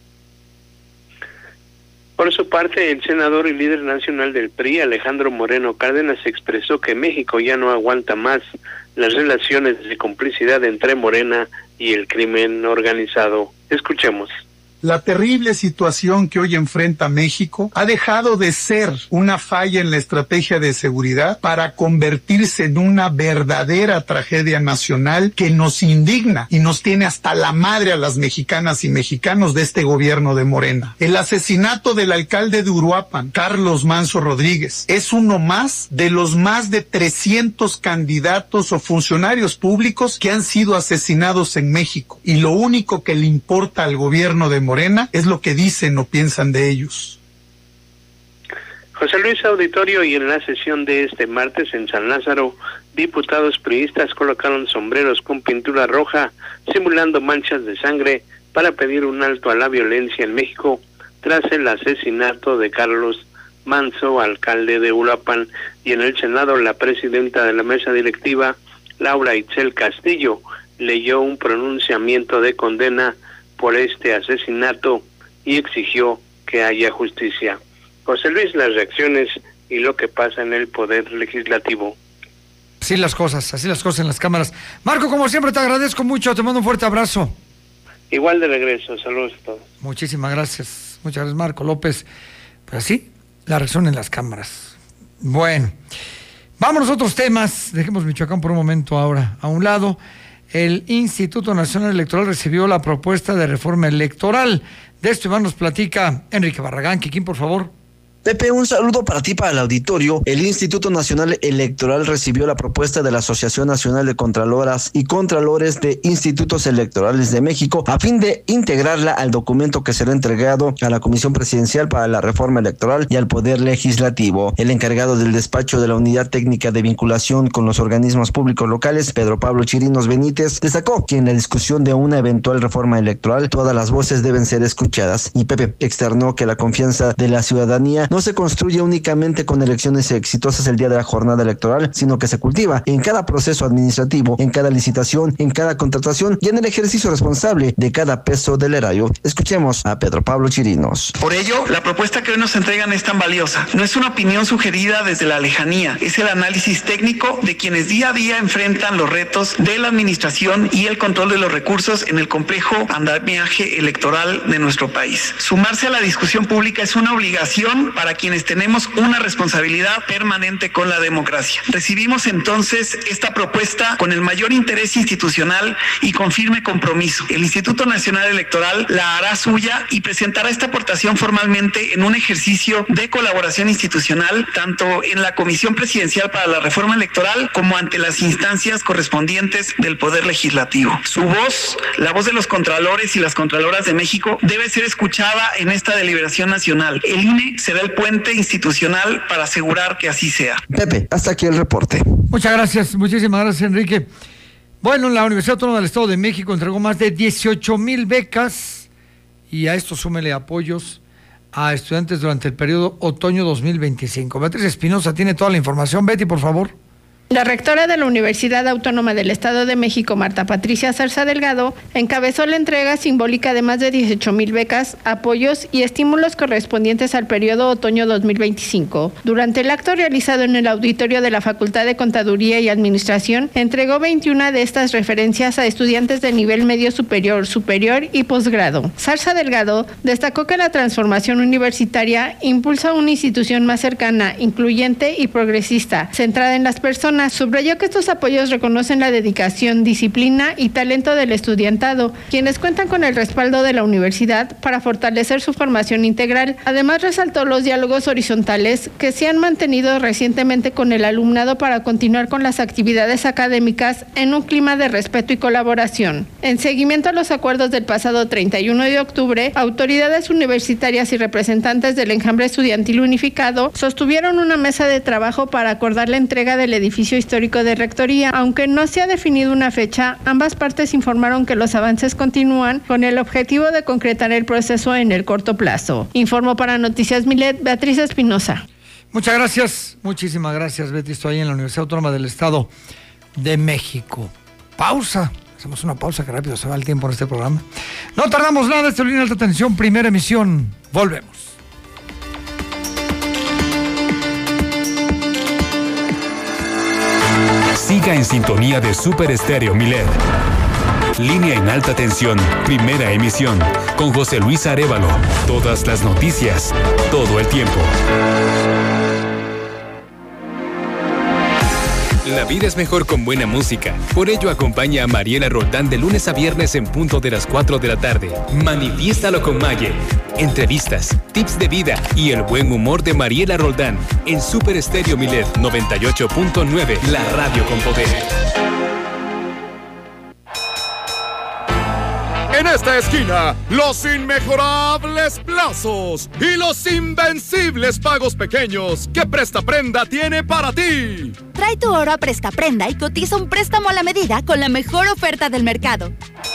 Por su parte, el senador y líder nacional del PRI, Alejandro Moreno Cárdenas, expresó que México ya no aguanta más las relaciones de complicidad entre Morena y el crimen organizado. Escuchemos. La terrible situación que hoy enfrenta México ha dejado de ser una falla en la estrategia de seguridad para convertirse en una verdadera tragedia nacional que nos indigna y nos tiene hasta la madre a las mexicanas y mexicanos de este gobierno de Morena. El asesinato del alcalde de Uruapan, Carlos Manso Rodríguez, es uno más de los más de 300 candidatos o funcionarios públicos que han sido asesinados en México. Y lo único que le importa al gobierno de Morena es lo que dicen o piensan de ellos. José Luis, auditorio, y en la sesión de este martes en San Lázaro, diputados priistas colocaron sombreros con pintura roja simulando manchas de sangre para pedir un alto a la violencia en México tras el asesinato de Carlos Manso, alcalde de Uruapan. Y en el Senado, la presidenta de la mesa directiva, Laura Itzel Castillo, leyó un pronunciamiento de condena por este asesinato y exigió que haya justicia. José Luis, las reacciones y lo que pasa en el Poder Legislativo. Así las cosas en las cámaras. Marco, como siempre, te agradezco mucho, te mando un fuerte abrazo. Igual de regreso, saludos a todos. Muchísimas gracias, muchas gracias, Marco López. Pues así, la reacción en las cámaras. Bueno, vámonos a otros temas, dejemos Michoacán por un momento ahora a un lado. El Instituto Nacional Electoral recibió la propuesta de reforma electoral. De esto, Iván, nos platica Enrique Barragán. Kikín, por favor. Pepe, un saludo para ti, para el auditorio. El Instituto Nacional Electoral recibió la propuesta de la Asociación Nacional de Contraloras y Contralores de Institutos Electorales de México a fin de integrarla al documento que será entregado a la Comisión Presidencial para la Reforma Electoral y al Poder Legislativo. El encargado del despacho de la Unidad Técnica de Vinculación con los Organismos Públicos Locales, Pedro Pablo Chirinos Benítez, destacó que en la discusión de una eventual reforma electoral todas las voces deben ser escuchadas. Y Pepe externó que la confianza de la ciudadanía no se construye únicamente con elecciones exitosas el día de la jornada electoral, sino que se cultiva en cada proceso administrativo, en cada licitación, en cada contratación y en el ejercicio responsable de cada peso del erario. Escuchemos a Pedro Pablo Chirinos. Por ello, la propuesta que hoy nos entregan es tan valiosa. No es una opinión sugerida desde la lejanía, es el análisis técnico de quienes día a día enfrentan los retos de la administración y el control de los recursos en el complejo andamiaje electoral de nuestro país. Sumarse a la discusión pública es una obligación para quienes tenemos una responsabilidad permanente con la democracia. Recibimos entonces esta propuesta con el mayor interés institucional y con firme compromiso. El Instituto Nacional Electoral la hará suya y presentará esta aportación formalmente en un ejercicio de colaboración institucional, tanto en la Comisión Presidencial para la Reforma Electoral como ante las instancias correspondientes del Poder Legislativo. Su voz, la voz de los contralores y las contraloras de México, debe ser escuchada en esta deliberación nacional. El INE será el puente institucional para asegurar que así sea. Pepe, hasta aquí el reporte. Muchas gracias, muchísimas gracias, Enrique. Bueno, la Universidad Autónoma del Estado de México entregó más de 18,000 becas y a esto súmele apoyos a estudiantes durante el periodo otoño 2025. Beatriz Espinosa tiene toda la información. Betty, por favor. La rectora de la Universidad Autónoma del Estado de México, Marta Patricia Zarza Delgado, encabezó la entrega simbólica de más de 18,000 becas, apoyos y estímulos correspondientes al periodo otoño 2025. Durante el acto realizado en el auditorio de la Facultad de Contaduría y Administración, entregó 21 de estas referencias a estudiantes de nivel medio superior, superior y posgrado. Zarza Delgado destacó que la transformación universitaria impulsa una institución más cercana, incluyente y progresista, centrada en las personas. Subrayó que estos apoyos reconocen la dedicación, disciplina y talento del estudiantado, quienes cuentan con el respaldo de la universidad para fortalecer su formación integral. Además, resaltó los diálogos horizontales que se han mantenido recientemente con el alumnado para continuar con las actividades académicas en un clima de respeto y colaboración. En seguimiento a los acuerdos del pasado 31 de octubre, autoridades universitarias y representantes del enjambre estudiantil unificado sostuvieron una mesa de trabajo para acordar la entrega del edificio histórico de Rectoría. Aunque no se ha definido una fecha, ambas partes informaron que los avances continúan con el objetivo de concretar el proceso en el corto plazo. Informó para Noticias Milet, Beatriz Espinosa. Muchas gracias, muchísimas gracias, Betty. Estoy ahí en la Universidad Autónoma del Estado de México. Pausa. Hacemos una pausa, que rápido se va el tiempo en este programa. No tardamos nada, esta línea de alta tensión, primera emisión. Volvemos. Siga en sintonía de Super Estéreo Milet. Línea en alta tensión, primera emisión, con José Luis Arévalo. Todas las noticias, todo el tiempo. La vida es mejor con buena música. Por ello, acompaña a Mariela Roldán de lunes a viernes en punto de las 4 de la tarde. Manifiéstalo con Maye. Entrevistas, tips de vida y el buen humor de Mariela Roldán en Super Estéreo Milet 98.9, la radio con poder. En esta esquina, los inmejorables plazos y los invencibles pagos pequeños que Prestaprenda tiene para ti. Trae tu oro a Prestaprenda y cotiza un préstamo a la medida con la mejor oferta del mercado.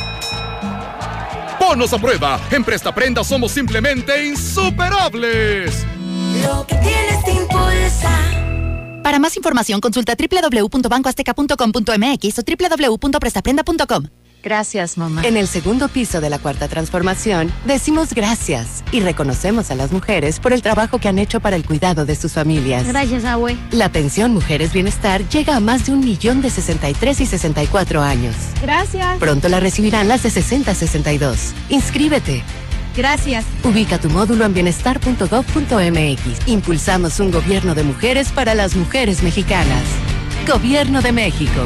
Ponnos a prueba. En Prestaprenda somos simplemente insuperables. Lo que tienes te impulsa. Para más información, consulta www.bancoazteca.com.mx o www.prestaprenda.com. Gracias, mamá. En el segundo piso de la Cuarta Transformación, decimos gracias y reconocemos a las mujeres por el trabajo que han hecho para el cuidado de sus familias. Gracias, abue. La pensión Mujeres Bienestar llega a más de 1 millón de 63 y 64 años. Gracias. Pronto la recibirán las de 60 a 62. Inscríbete. Gracias. Ubica tu módulo en bienestar.gov.mx. Impulsamos un gobierno de mujeres para las mujeres mexicanas. Gobierno de México.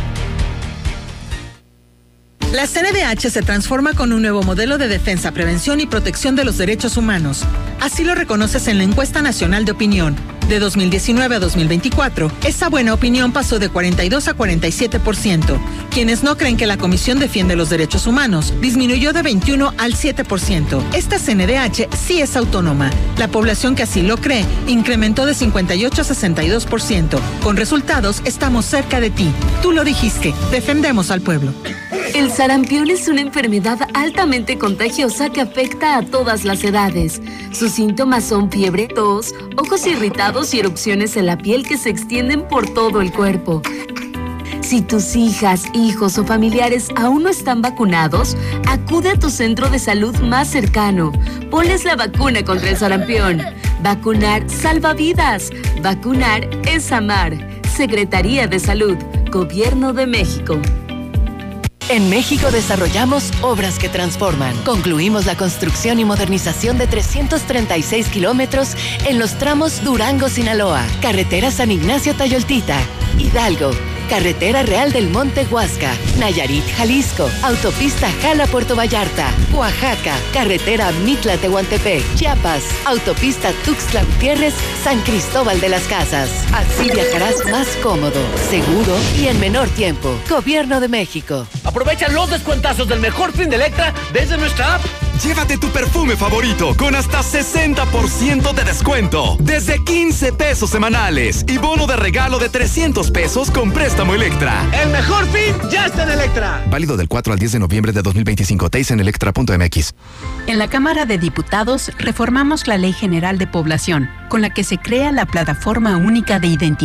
La CNDH se transforma con un nuevo modelo de defensa, prevención y protección de los derechos humanos. Así lo reconoces en la encuesta nacional de opinión. De 2019 a 2024, esa buena opinión pasó de 42 a 47%. Quienes no creen que la Comisión defiende los derechos humanos disminuyó de 21 al 7%. Esta CNDH sí es autónoma. La población que así lo cree incrementó de 58 a 62%. Con resultados, estamos cerca de ti. Tú lo dijiste, defendemos al pueblo. El sarampión es una enfermedad altamente contagiosa que afecta a todas las edades. Sus síntomas son fiebre, tos, ojos irritados y erupciones en la piel que se extienden por todo el cuerpo. Si tus hijas, hijos o familiares aún no están vacunados, acude a tu centro de salud más cercano. Ponles la vacuna contra el sarampión. Vacunar salva vidas. Vacunar es amar. Secretaría de Salud, Gobierno de México. En México desarrollamos obras que transforman. Concluimos la construcción y modernización de 336 kilómetros en los tramos Durango-Sinaloa, carretera San Ignacio-Tayoltita, Hidalgo, carretera Real del Monte Huasca, Nayarit-Jalisco, autopista Jala-Puerto Vallarta, Oaxaca, carretera Mitla-Tehuantepec, Chiapas, autopista Tuxtla-Gutiérrez, San Cristóbal de las Casas. Así viajarás más cómodo, seguro y en menor tiempo. Gobierno de México. Aprovecha los descuentazos del mejor fin de Electra desde nuestra app. Llévate tu perfume favorito con hasta 60% de descuento. Desde 15 pesos semanales y bono de regalo de 300 pesos con préstamo Electra. El mejor fin ya está en Electra. Válido del 4 al 10 de noviembre de 2025. TEIS en electra.mx. En la Cámara de Diputados reformamos la Ley General de Población, con la que se crea la Plataforma Única de Identidad.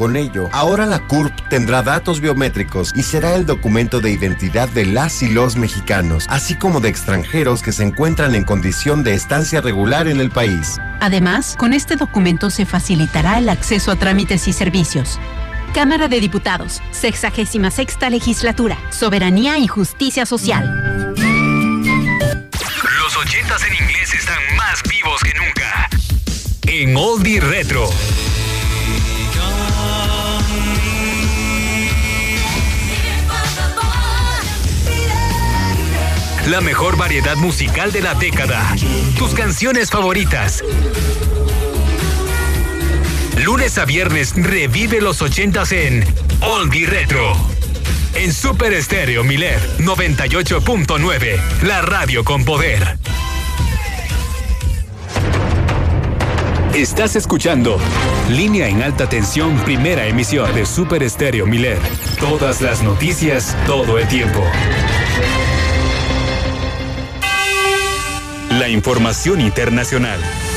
Con ello, ahora la CURP tendrá datos biométricos y será el documento de identidad de las y los mexicanos, así como de extranjeros que se encuentran en condición de estancia regular en el país. Además, con este documento se facilitará el acceso a trámites y servicios. Cámara de Diputados, 66ª Legislatura, Soberanía y Justicia Social. Los 80s en inglés están más vivos que nunca. En Oldie Retro. La mejor variedad musical de la década. Tus canciones favoritas. Lunes a viernes revive los 80s en Oldie Retro. En Super Estéreo Milet 98.9, la radio con poder. Estás escuchando Línea en Alta Tensión, primera emisión de Super Estéreo Milet. Todas las noticias, todo el tiempo. La información internacional.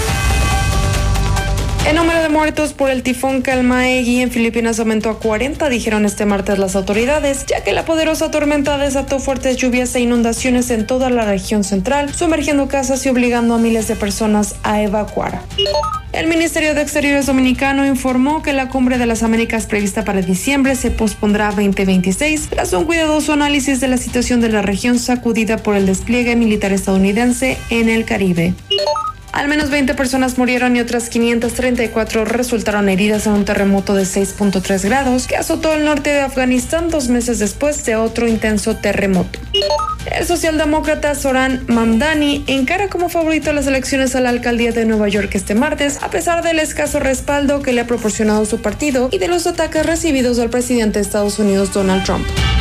El número de muertos por el tifón Kalmaegi en Filipinas aumentó a 40, dijeron este martes las autoridades, ya que la poderosa tormenta desató fuertes lluvias e inundaciones en toda la región central, sumergiendo casas y obligando a miles de personas a evacuar. El Ministerio de Exteriores dominicano informó que la Cumbre de las Américas prevista para diciembre se pospondrá a 2026 tras un cuidadoso análisis de la situación de la región sacudida por el despliegue militar estadounidense en el Caribe. Al menos 20 personas murieron y otras 534 resultaron heridas en un terremoto de 6.3 grados que azotó el norte de Afganistán 2 meses después de otro intenso terremoto. El socialdemócrata Zoran Mamdani encara como favorito las elecciones a la alcaldía de Nueva York este martes, a pesar del escaso respaldo que le ha proporcionado su partido y de los ataques recibidos del presidente de Estados Unidos, Donald Trump.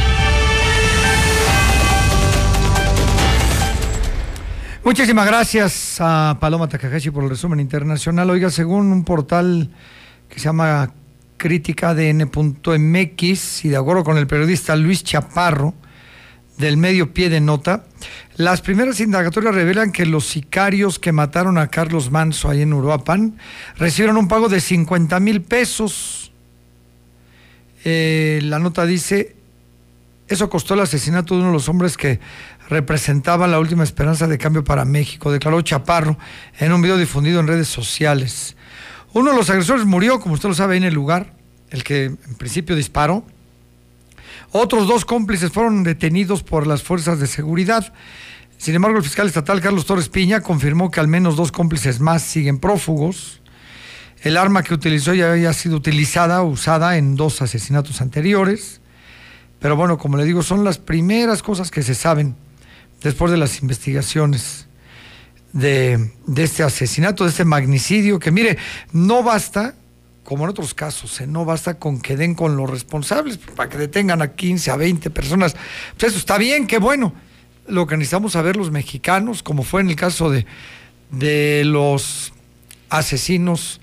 Muchísimas gracias a Paloma Takahashi por el resumen internacional. Oiga, según un portal que se llama criticadn.mx y de acuerdo con el periodista Luis Chaparro del medio Pie de Nota, las primeras indagatorias revelan que los sicarios que mataron a Carlos Manso ahí en Uruapan recibieron un pago de 50,000 pesos. La nota dice: eso costó el asesinato de uno de los hombres que representaba la última esperanza de cambio para México, declaró Chaparro en un video difundido en redes sociales. Uno de los agresores murió, como usted lo sabe, en el lugar, el que en principio disparó. Otros 2 cómplices fueron detenidos por las fuerzas de seguridad. Sin embargo, el fiscal estatal Carlos Torres Piña confirmó que al menos 2 cómplices más siguen prófugos. El arma que utilizó ya había sido usada en 2 asesinatos anteriores. Pero bueno, como le digo, son las primeras cosas que se saben después de las investigaciones de este asesinato, de este magnicidio, que mire, no basta, como en otros casos, no basta con que den con los responsables, para que detengan a 15, a 20 personas. Pues eso está bien, qué bueno. Lo que necesitamos saber los mexicanos, como fue en el caso de los asesinos,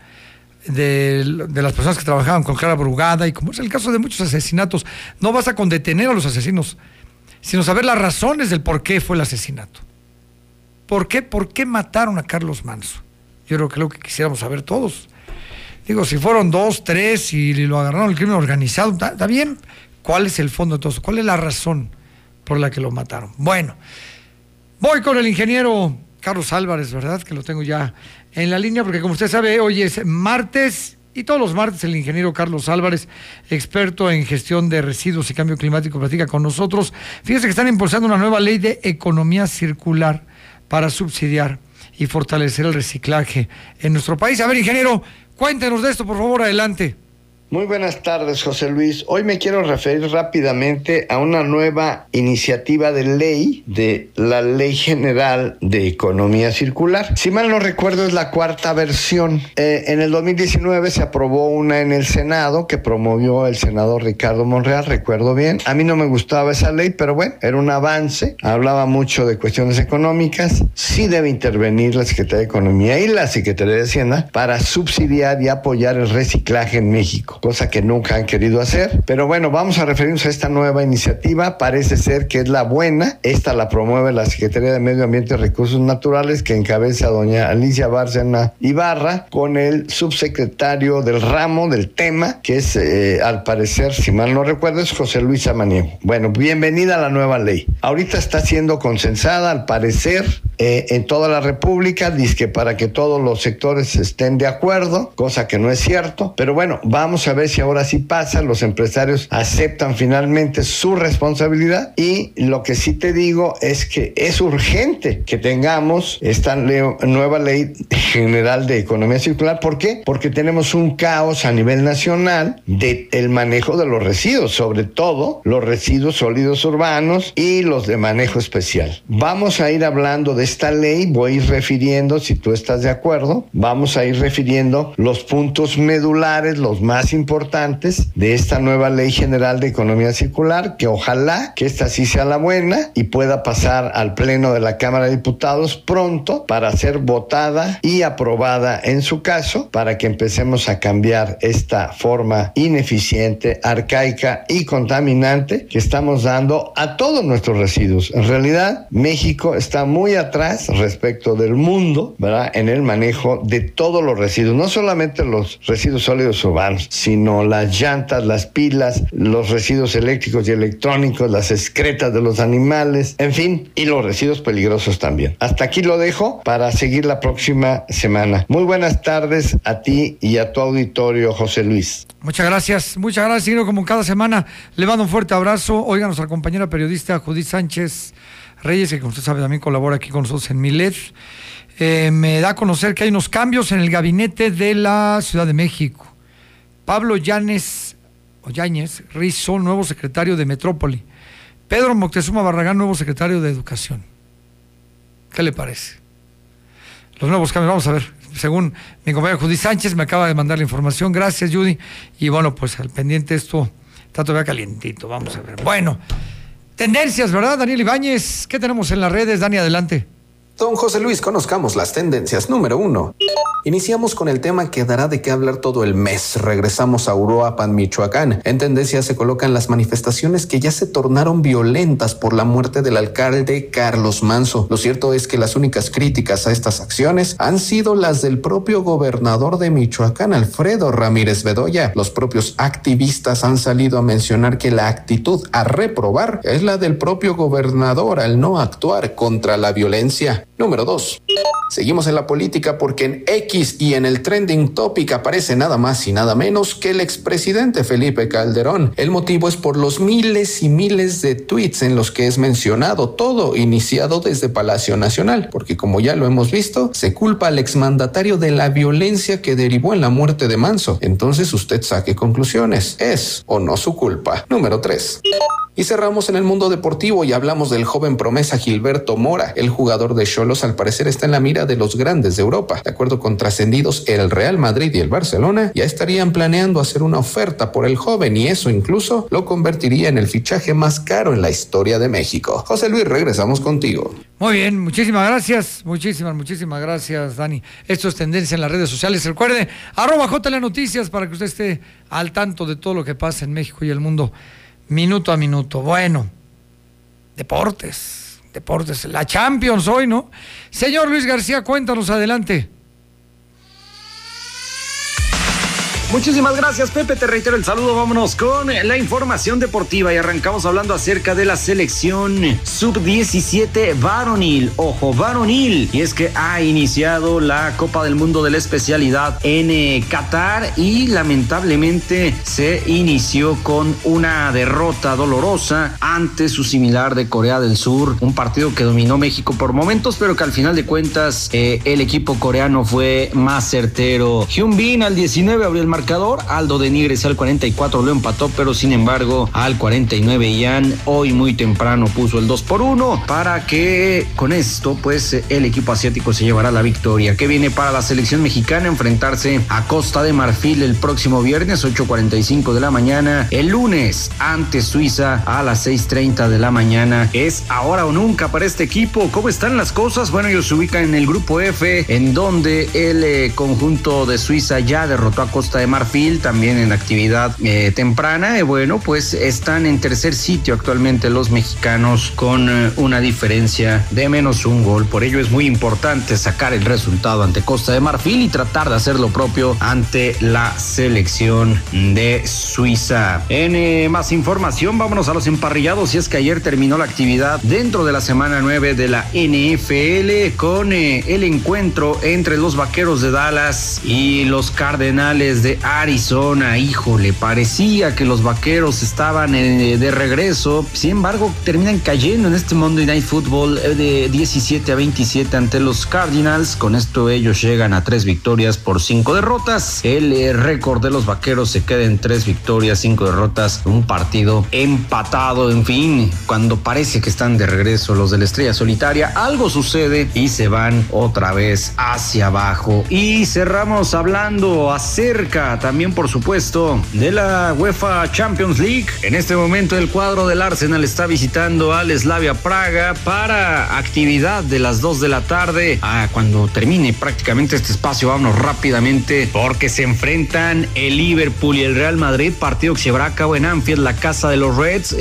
de las personas que trabajaban con Clara Brugada, y como es el caso de muchos asesinatos, no basta con detener a los asesinos, sino saber las razones del por qué fue el asesinato. ¿Por qué mataron a Carlos Manso? Yo creo que es lo que quisiéramos saber todos. Digo, si fueron 2, 3 y lo agarraron el crimen organizado, está bien. ¿Cuál es el fondo de todo eso? ¿Cuál es la razón por la que lo mataron? Bueno, voy con el ingeniero Carlos Álvarez, ¿verdad? Que lo tengo ya en la línea, porque como usted sabe, hoy es martes y todos los martes el ingeniero Carlos Álvarez, experto en gestión de residuos y cambio climático, platica con nosotros. Fíjese que están impulsando una nueva ley de economía circular para subsidiar y fortalecer el reciclaje en nuestro país. A ver, ingeniero, cuéntenos de esto, por favor, adelante. Muy buenas tardes, José Luis. Hoy me quiero referir rápidamente a una nueva iniciativa de ley de la Ley General de Economía Circular. Si mal no recuerdo, es la 4ª versión. En el 2019 se aprobó una en el Senado que promovió el senador Ricardo Monreal, recuerdo bien. A mí no me gustaba esa ley, pero bueno, era un avance. Hablaba mucho de cuestiones económicas. Sí debe intervenir la Secretaría de Economía y la Secretaría de Hacienda para subsidiar y apoyar el reciclaje en México. cosa que nunca han querido hacer. Pero bueno, vamos a referirnos a esta nueva iniciativa. Parece ser que es la buena. Esta la promueve la Secretaría de Medio Ambiente y Recursos Naturales, que encabeza doña Alicia Bárcena Ibarra, con el subsecretario del ramo del tema, que es, al parecer, si mal no recuerdo, es José Luis Samaniego. Bueno, bienvenida a la nueva ley. Ahorita está siendo consensada, al parecer, en toda la República, dizque para que todos los sectores estén de acuerdo, cosa que no es cierto. Pero bueno, vamos a ver si ahora sí pasa, los empresarios aceptan finalmente su responsabilidad, y lo que sí te digo es que es urgente que tengamos esta nueva ley general de economía circular. ¿Por qué? Porque tenemos un caos a nivel nacional del manejo de los residuos, sobre todo los residuos sólidos urbanos y los de manejo especial. Vamos a ir hablando de esta ley, voy a ir refiriendo, si tú estás de acuerdo, vamos a ir refiriendo los puntos medulares, los más importantes de esta nueva ley general de economía circular, que ojalá que esta sí sea la buena y pueda pasar al pleno de la Cámara de Diputados pronto para ser votada y aprobada en su caso, para que empecemos a cambiar esta forma ineficiente, arcaica y contaminante que estamos dando a todos nuestros residuos. En realidad, México está muy atrás respecto del mundo, ¿verdad?, en el manejo de todos los residuos, no solamente los residuos sólidos urbanos, sino las llantas, las pilas, los residuos eléctricos y electrónicos, las excretas de los animales, en fin, y los residuos peligrosos también. Hasta aquí lo dejo para seguir la próxima semana. Muy buenas tardes a ti y a tu auditorio, José Luis. Muchas gracias, Signo, como cada semana. Le mando un fuerte abrazo. Oiga, nuestra compañera periodista Judith Sánchez Reyes, que como usted sabe también colabora aquí con nosotros en Milet, me da a conocer que hay unos cambios en el gabinete de la Ciudad de México. Pablo Yáñez Rizzo, nuevo secretario de Metrópoli. Pedro Moctezuma Barragán, nuevo secretario de Educación. ¿Qué le parece? Los nuevos cambios, vamos a ver. Según mi compañera Judith Sánchez, me acaba de mandar la información. Gracias, Judy. Y bueno, pues al pendiente esto está todavía calientito. Vamos a ver. Bueno, tendencias, ¿verdad, Daniel Ibáñez? ¿Qué tenemos en las redes? Dani, adelante. Don José Luis, conozcamos las tendencias. Número 1. Iniciamos con el tema que dará de qué hablar todo el mes. Regresamos a Uruapan, Michoacán. En tendencia se colocan las manifestaciones que ya se tornaron violentas por la muerte del alcalde Carlos Manso. Lo cierto es que las únicas críticas a estas acciones han sido las del propio gobernador de Michoacán, Alfredo Ramírez Bedoya. Los propios activistas han salido a mencionar que la actitud a reprobar es la del propio gobernador al no actuar contra la violencia. Número 2. Seguimos en la política porque en X y en el trending topic aparece nada más y nada menos que el expresidente Felipe Calderón. El motivo es por los miles y miles de tweets en los que es mencionado, todo iniciado desde Palacio Nacional, porque como ya lo hemos visto, se culpa al exmandatario de la violencia que derivó en la muerte de Manso. Entonces usted saque conclusiones. ¿Es o no su culpa? Número 3. Y cerramos en el mundo deportivo y hablamos del joven promesa Gilberto Mora. El jugador de Xolos al parecer está en la mira de los grandes de Europa. De acuerdo con trascendidos, el Real Madrid y el Barcelona ya estarían planeando hacer una oferta por el joven, y eso incluso lo convertiría en el fichaje más caro en la historia de México. José Luis, regresamos contigo. Muy bien, muchísimas gracias, muchísimas gracias, Dani. Esto es tendencia en las redes sociales. Recuerde, @JL Noticias para que usted esté al tanto de todo lo que pasa en México y el mundo, minuto a minuto. Bueno, deportes, la Champions hoy, ¿no? Señor Luis García, cuéntanos, adelante. Muchísimas gracias, Pepe, te reitero el saludo. Vámonos con la información deportiva y arrancamos hablando acerca de la selección sub-17 varonil. Ojo, varonil. Y es que ha iniciado la Copa del Mundo de la especialidad en Qatar y lamentablemente se inició con una derrota dolorosa ante su similar de Corea del Sur. Un partido que dominó México por momentos, pero que al final de cuentas el equipo coreano fue más certero. Hyun Bin al 19 abrió el marcador. Aldo de Nigres al 44 lo empató, pero sin embargo al 49 Yan hoy muy temprano puso el 2-1 para que con esto pues el equipo asiático se llevará la victoria. ¿Qué viene para la selección mexicana? Enfrentarse a Costa de Marfil el próximo viernes 8:45 de la mañana, el lunes ante Suiza a las 6:30 de la mañana. Es ahora o nunca para este equipo. ¿Cómo están las cosas? Bueno, ellos se ubican en el grupo F, en donde el conjunto de Suiza ya derrotó a Costa de Marfil, también en actividad temprana. Bueno, pues están en tercer sitio actualmente los mexicanos con una diferencia de menos un gol. Por ello es muy importante sacar el resultado ante Costa de Marfil y tratar de hacer lo propio ante la selección de Suiza. En más información, vámonos a los emparrillados, y es que ayer terminó la actividad dentro de la semana 9 de la NFL con el encuentro entre los Vaqueros de Dallas y los Cardenales de Arizona. Híjole, parecía que los Vaqueros estaban de regreso, sin embargo terminan cayendo en este Monday Night Football de 17-27 ante los Cardinals. Con esto ellos llegan a 3 victorias por 5 derrotas. El récord de los Vaqueros se queda en 3 victorias, 5 derrotas, un partido empatado. En fin, cuando parece que están de regreso los de la Estrella Solitaria, algo sucede y se van otra vez hacia abajo. Y cerramos hablando acerca también, por supuesto, de la UEFA Champions League. En este momento el cuadro del Arsenal está visitando al Slavia Praga para actividad de las 2 de la tarde. Cuando termine prácticamente este espacio, vámonos rápidamente porque se enfrentan el Liverpool y el Real Madrid, partido que se llevará a cabo en Anfield, la casa de los Reds,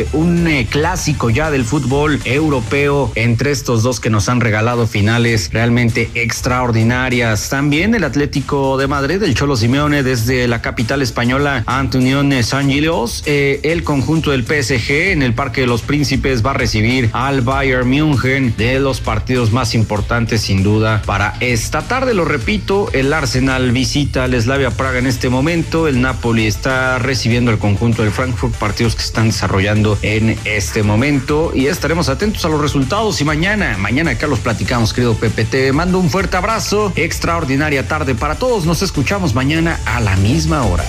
un clásico ya del fútbol europeo entre estos dos que nos han regalado finales realmente extraordinarias. También el Atlético de Madrid, el Cholo Simeone desde la capital española ante Unión San Gilos. El conjunto del PSG en el Parque de los Príncipes va a recibir al Bayern München, de los partidos más importantes sin duda para esta tarde. Lo repito, el Arsenal visita al Slavia Praga en este momento, el Napoli está recibiendo al conjunto del Frankfurt, partidos que se están desarrollando en este momento y estaremos atentos a los resultados. Y mañana acá los platicamos, querido Pepe. Te mando un fuerte abrazo, extraordinaria tarde para todos, nos escuchamos mañana a la misma hora.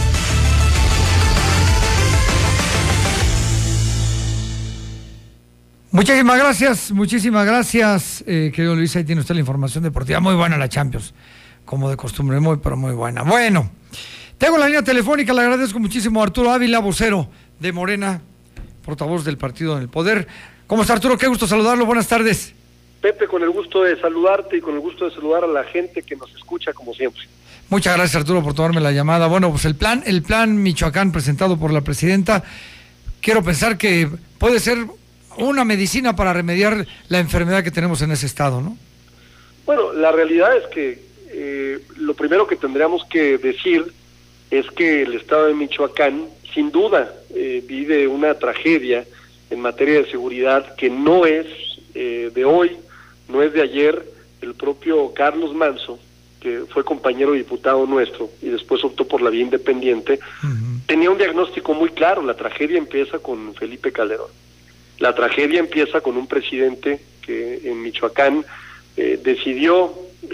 Muchísimas gracias, querido Luis. Ahí tiene usted la información deportiva. Muy buena la Champions, como de costumbre, pero muy buena. Bueno, tengo la línea telefónica, le agradezco muchísimo a Arturo Ávila, vocero de Morena, portavoz del partido en el poder. ¿Cómo está, Arturo? Qué gusto saludarlo, buenas tardes. Pepe, con el gusto de saludarte y con el gusto de saludar a la gente que nos escucha como siempre. Muchas gracias, Arturo, por tomarme la llamada. Bueno, pues el plan Michoacán presentado por la presidenta, quiero pensar que puede ser una medicina para remediar la enfermedad que tenemos en ese estado, ¿no? Bueno, la realidad es que lo primero que tendríamos que decir es que el estado de Michoacán, sin duda, vive una tragedia en materia de seguridad que no es de hoy, no es de ayer. El propio Carlos Manso, que fue compañero diputado nuestro y después optó por la vía independiente, tenía un diagnóstico muy claro. La tragedia empieza con Felipe Calderón. La tragedia empieza con un presidente que en Michoacán decidió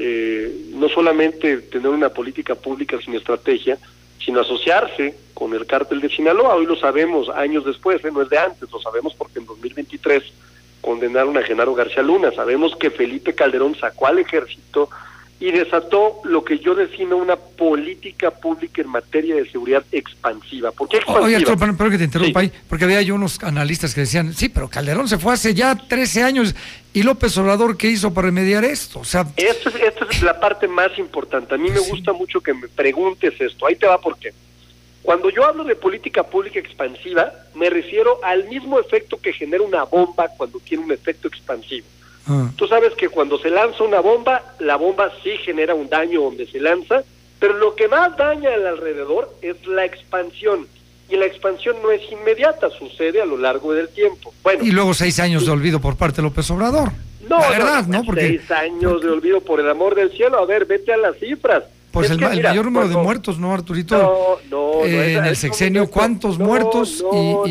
no solamente tener una política pública sin estrategia, sino asociarse con el cártel de Sinaloa. Hoy lo sabemos, años después, no es de antes, lo sabemos porque en 2023 condenaron a Genaro García Luna. Sabemos que Felipe Calderón sacó al ejército y desató lo que yo defino una política pública en materia de seguridad expansiva. ¿Por qué expansiva? Oye, Arturo, perdón que te interrumpa ahí, porque había yo unos analistas que decían, sí, pero Calderón se fue hace ya 13 años, ¿y López Obrador qué hizo para remediar esto? O sea, esta es la parte más importante. A mí me gusta mucho que me preguntes esto. Ahí te va por qué. Cuando yo hablo de política pública expansiva, me refiero al mismo efecto que genera una bomba cuando tiene un efecto expansivo. Tú sabes que cuando se lanza una bomba, la bomba sí genera un daño donde se lanza, pero lo que más daña al alrededor es la expansión. Y la expansión no es inmediata, sucede a lo largo del tiempo. Bueno, y luego 6 años de olvido por parte de López Obrador. No, la verdad, ¿no? Porque 6 años de olvido, por el amor del cielo. A ver, vete a las cifras. Pues el mayor número de muertos, ¿no, Arturito? No, en el sexenio, ¿cuántos muertos?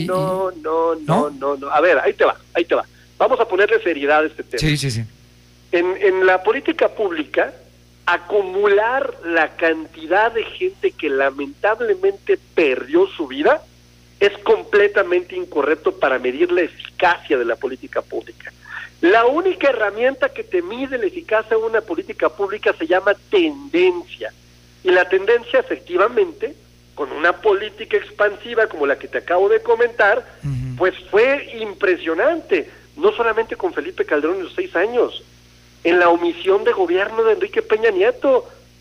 No. A ver, ahí te va. Vamos a ponerle seriedad a este tema. Sí. En la política pública, acumular la cantidad de gente que lamentablemente perdió su vida es completamente incorrecto para medir la eficacia de la política pública. La única herramienta que te mide la eficacia de una política pública se llama tendencia. Y la tendencia, efectivamente, con una política expansiva como la que te acabo de comentar, pues fue impresionante. No solamente con Felipe Calderón en los 6 años, en la omisión de gobierno de Enrique Peña Nieto,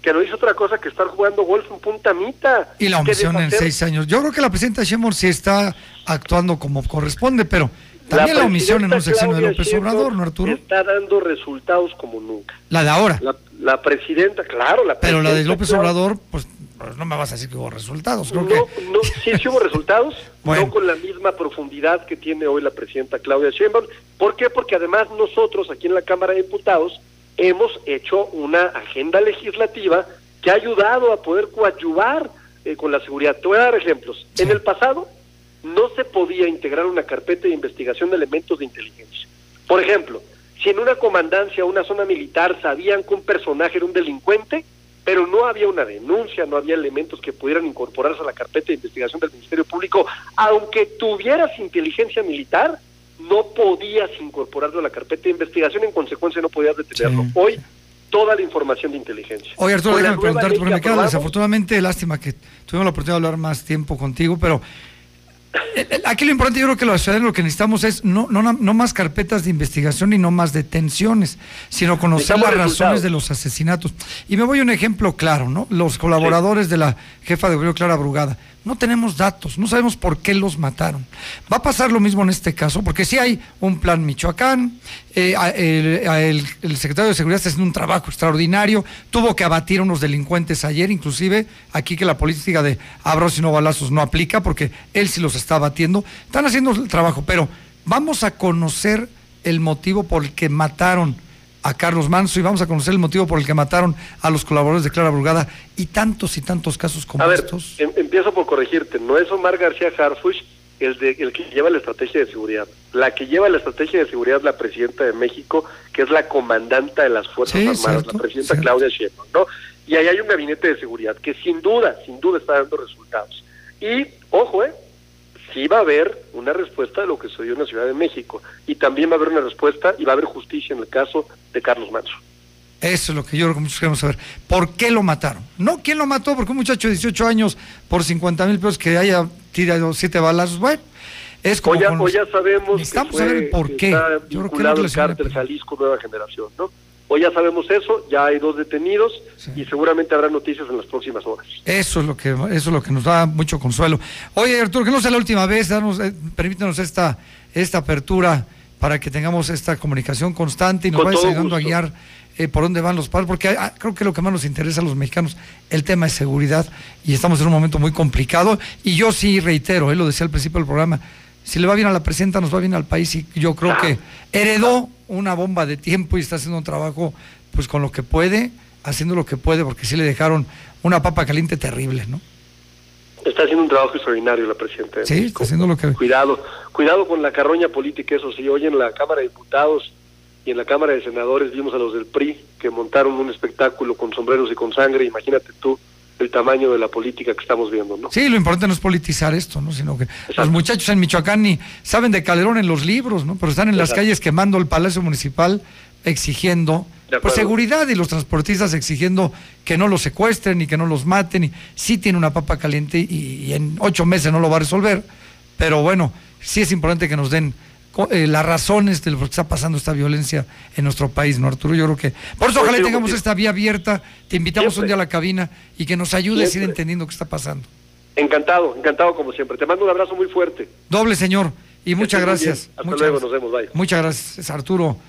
que no hizo otra cosa que estar jugando golf en Punta Mita. Y la omisión en 6 años. Yo creo que la presidenta Sheinbaum sí está actuando como corresponde, pero también la omisión en un sexenio de López Obrador, ¿no, Arturo? Está dando resultados como nunca. La de ahora. La presidenta, claro, la pero presidenta. la de López Obrador, pues no me vas a decir que hubo resultados. Creo sí hubo resultados, bueno. No con la misma profundidad que tiene hoy la presidenta Claudia Sheinbaum. ¿Por qué? Porque además nosotros aquí en la Cámara de Diputados hemos hecho una agenda legislativa que ha ayudado a poder coadyuvar con la seguridad. Te voy a dar ejemplos. Sí. En el pasado no se podía integrar una carpeta de investigación de elementos de inteligencia. Por ejemplo, si en una comandancia o una zona militar sabían que un personaje era un delincuente, pero no había una denuncia, no había elementos que pudieran incorporarse a la carpeta de investigación del Ministerio Público, aunque tuvieras inteligencia militar, no podías incorporarlo a la carpeta de investigación, en consecuencia no podías detenerlo. Sí. Hoy, toda la información de inteligencia. Oye, Arturo, déjame preguntarte, porque me queda desafortunadamente lástima que tuvimos la oportunidad de hablar más tiempo contigo, pero aquí lo importante, yo creo que los ciudadanos lo que necesitamos es no más carpetas de investigación y no más detenciones, sino conocer las razones de los asesinatos. Y me voy a un ejemplo claro, ¿no? Los colaboradores de la jefa de gobierno, Clara Brugada, no tenemos datos, no sabemos por qué los mataron. Va a pasar lo mismo en este caso, porque sí hay un plan Michoacán, el secretario de Seguridad está haciendo un trabajo extraordinario, tuvo que abatir a unos delincuentes ayer, inclusive aquí que la política de abrazos y no balazos no aplica, porque él sí los está abatiendo, están haciendo el trabajo, pero vamos a conocer el motivo por el que mataron a Carlos Manso y vamos a conocer el motivo por el que mataron a los colaboradores de Clara Brugada y tantos casos como estos. Empiezo por corregirte, no es Omar García Harfuch el que lleva la estrategia de seguridad. La que lleva la estrategia de seguridad es la presidenta de México, que es la comandanta de las Fuerzas Armadas, cierto, la presidenta Claudia Sheinbaum, ¿no? Y ahí hay un gabinete de seguridad que sin duda está dando resultados. Y, ojo, sí va a haber una respuesta de lo que sucedió en la Ciudad de México, y también va a haber una respuesta y va a haber justicia en el caso de Carlos Manso. Eso es lo que yo creo que muchos queremos saber. ¿Por qué lo mataron? No quién lo mató, porque un muchacho de 18 años por 50,000 pesos que haya tirado 7 balazos, bueno, es como... O ya sabemos que fue, saber el por qué. Yo creo que vinculado al cártel Jalisco Nueva Generación, ¿no? Hoy ya sabemos eso, ya hay 2 detenidos, sí, y seguramente habrá noticias en las próximas horas. Eso es lo que nos da mucho consuelo. Oye, Arturo, que no sea la última vez, permítanos esta apertura para que tengamos esta comunicación constante y nos vayas ayudando a guiar por dónde van los pasos, porque creo que lo que más nos interesa a los mexicanos, el tema de seguridad, y estamos en un momento muy complicado, y yo sí reitero, lo decía al principio del programa, si le va bien a la presidenta, nos va bien al país, y yo creo que heredó una bomba de tiempo y está haciendo un trabajo pues con lo que puede, haciendo lo que puede, porque sí le dejaron una papa caliente terrible, ¿no? Está haciendo un trabajo extraordinario la presidenta. Sí, está haciendo lo que... Cuidado con la carroña política, eso sí. Hoy en la Cámara de Diputados y en la Cámara de Senadores vimos a los del PRI que montaron un espectáculo con sombreros y con sangre. Imagínate tú el tamaño de la política que estamos viendo, ¿no? Sí, lo importante no es politizar esto, ¿no? Sino que exacto, los muchachos en Michoacán ni saben de Calderón en los libros, ¿no? Pero están en las calles quemando el Palacio Municipal exigiendo pues seguridad, y los transportistas exigiendo que no los secuestren y que no los maten, y sí tiene una papa caliente y en 8 meses no lo va a resolver, pero bueno, sí es importante que nos den las razones de lo que está pasando esta violencia en nuestro país, ¿no, Arturo? Yo creo que por eso ojalá tengamos esta vía abierta, te invitamos siempre un día a la cabina y que nos ayudes a ir entendiendo qué está pasando. Encantado como siempre, te mando un abrazo muy fuerte. Doble, señor, y muchas gracias. Hasta luego, nos vemos, bye. Muchas gracias, Arturo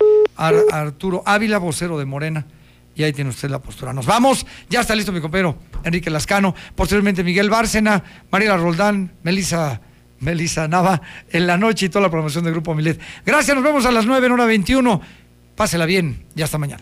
Ávila, vocero de Morena, y ahí tiene usted la postura. Nos vamos, ya está listo mi compañero Enrique Lascano, posteriormente Miguel Bárcena, Mariela Roldán, Melissa Nava en la noche y toda la promoción del Grupo Milet. Gracias, nos vemos a las 9 en hora 21. Pásela bien y hasta mañana.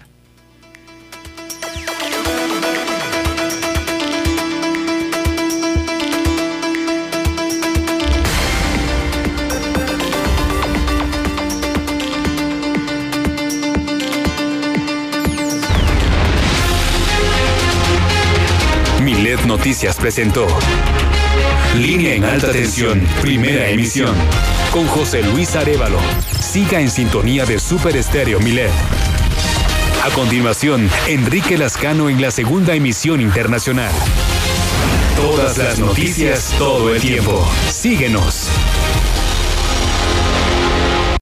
Milet Noticias presentó Línea en Alta Tensión, primera emisión, con José Luis Arévalo. Siga en sintonía de Super Estéreo Milet. A continuación, Enrique Lascano en la segunda emisión internacional. Todas las noticias, todo el tiempo. Síguenos.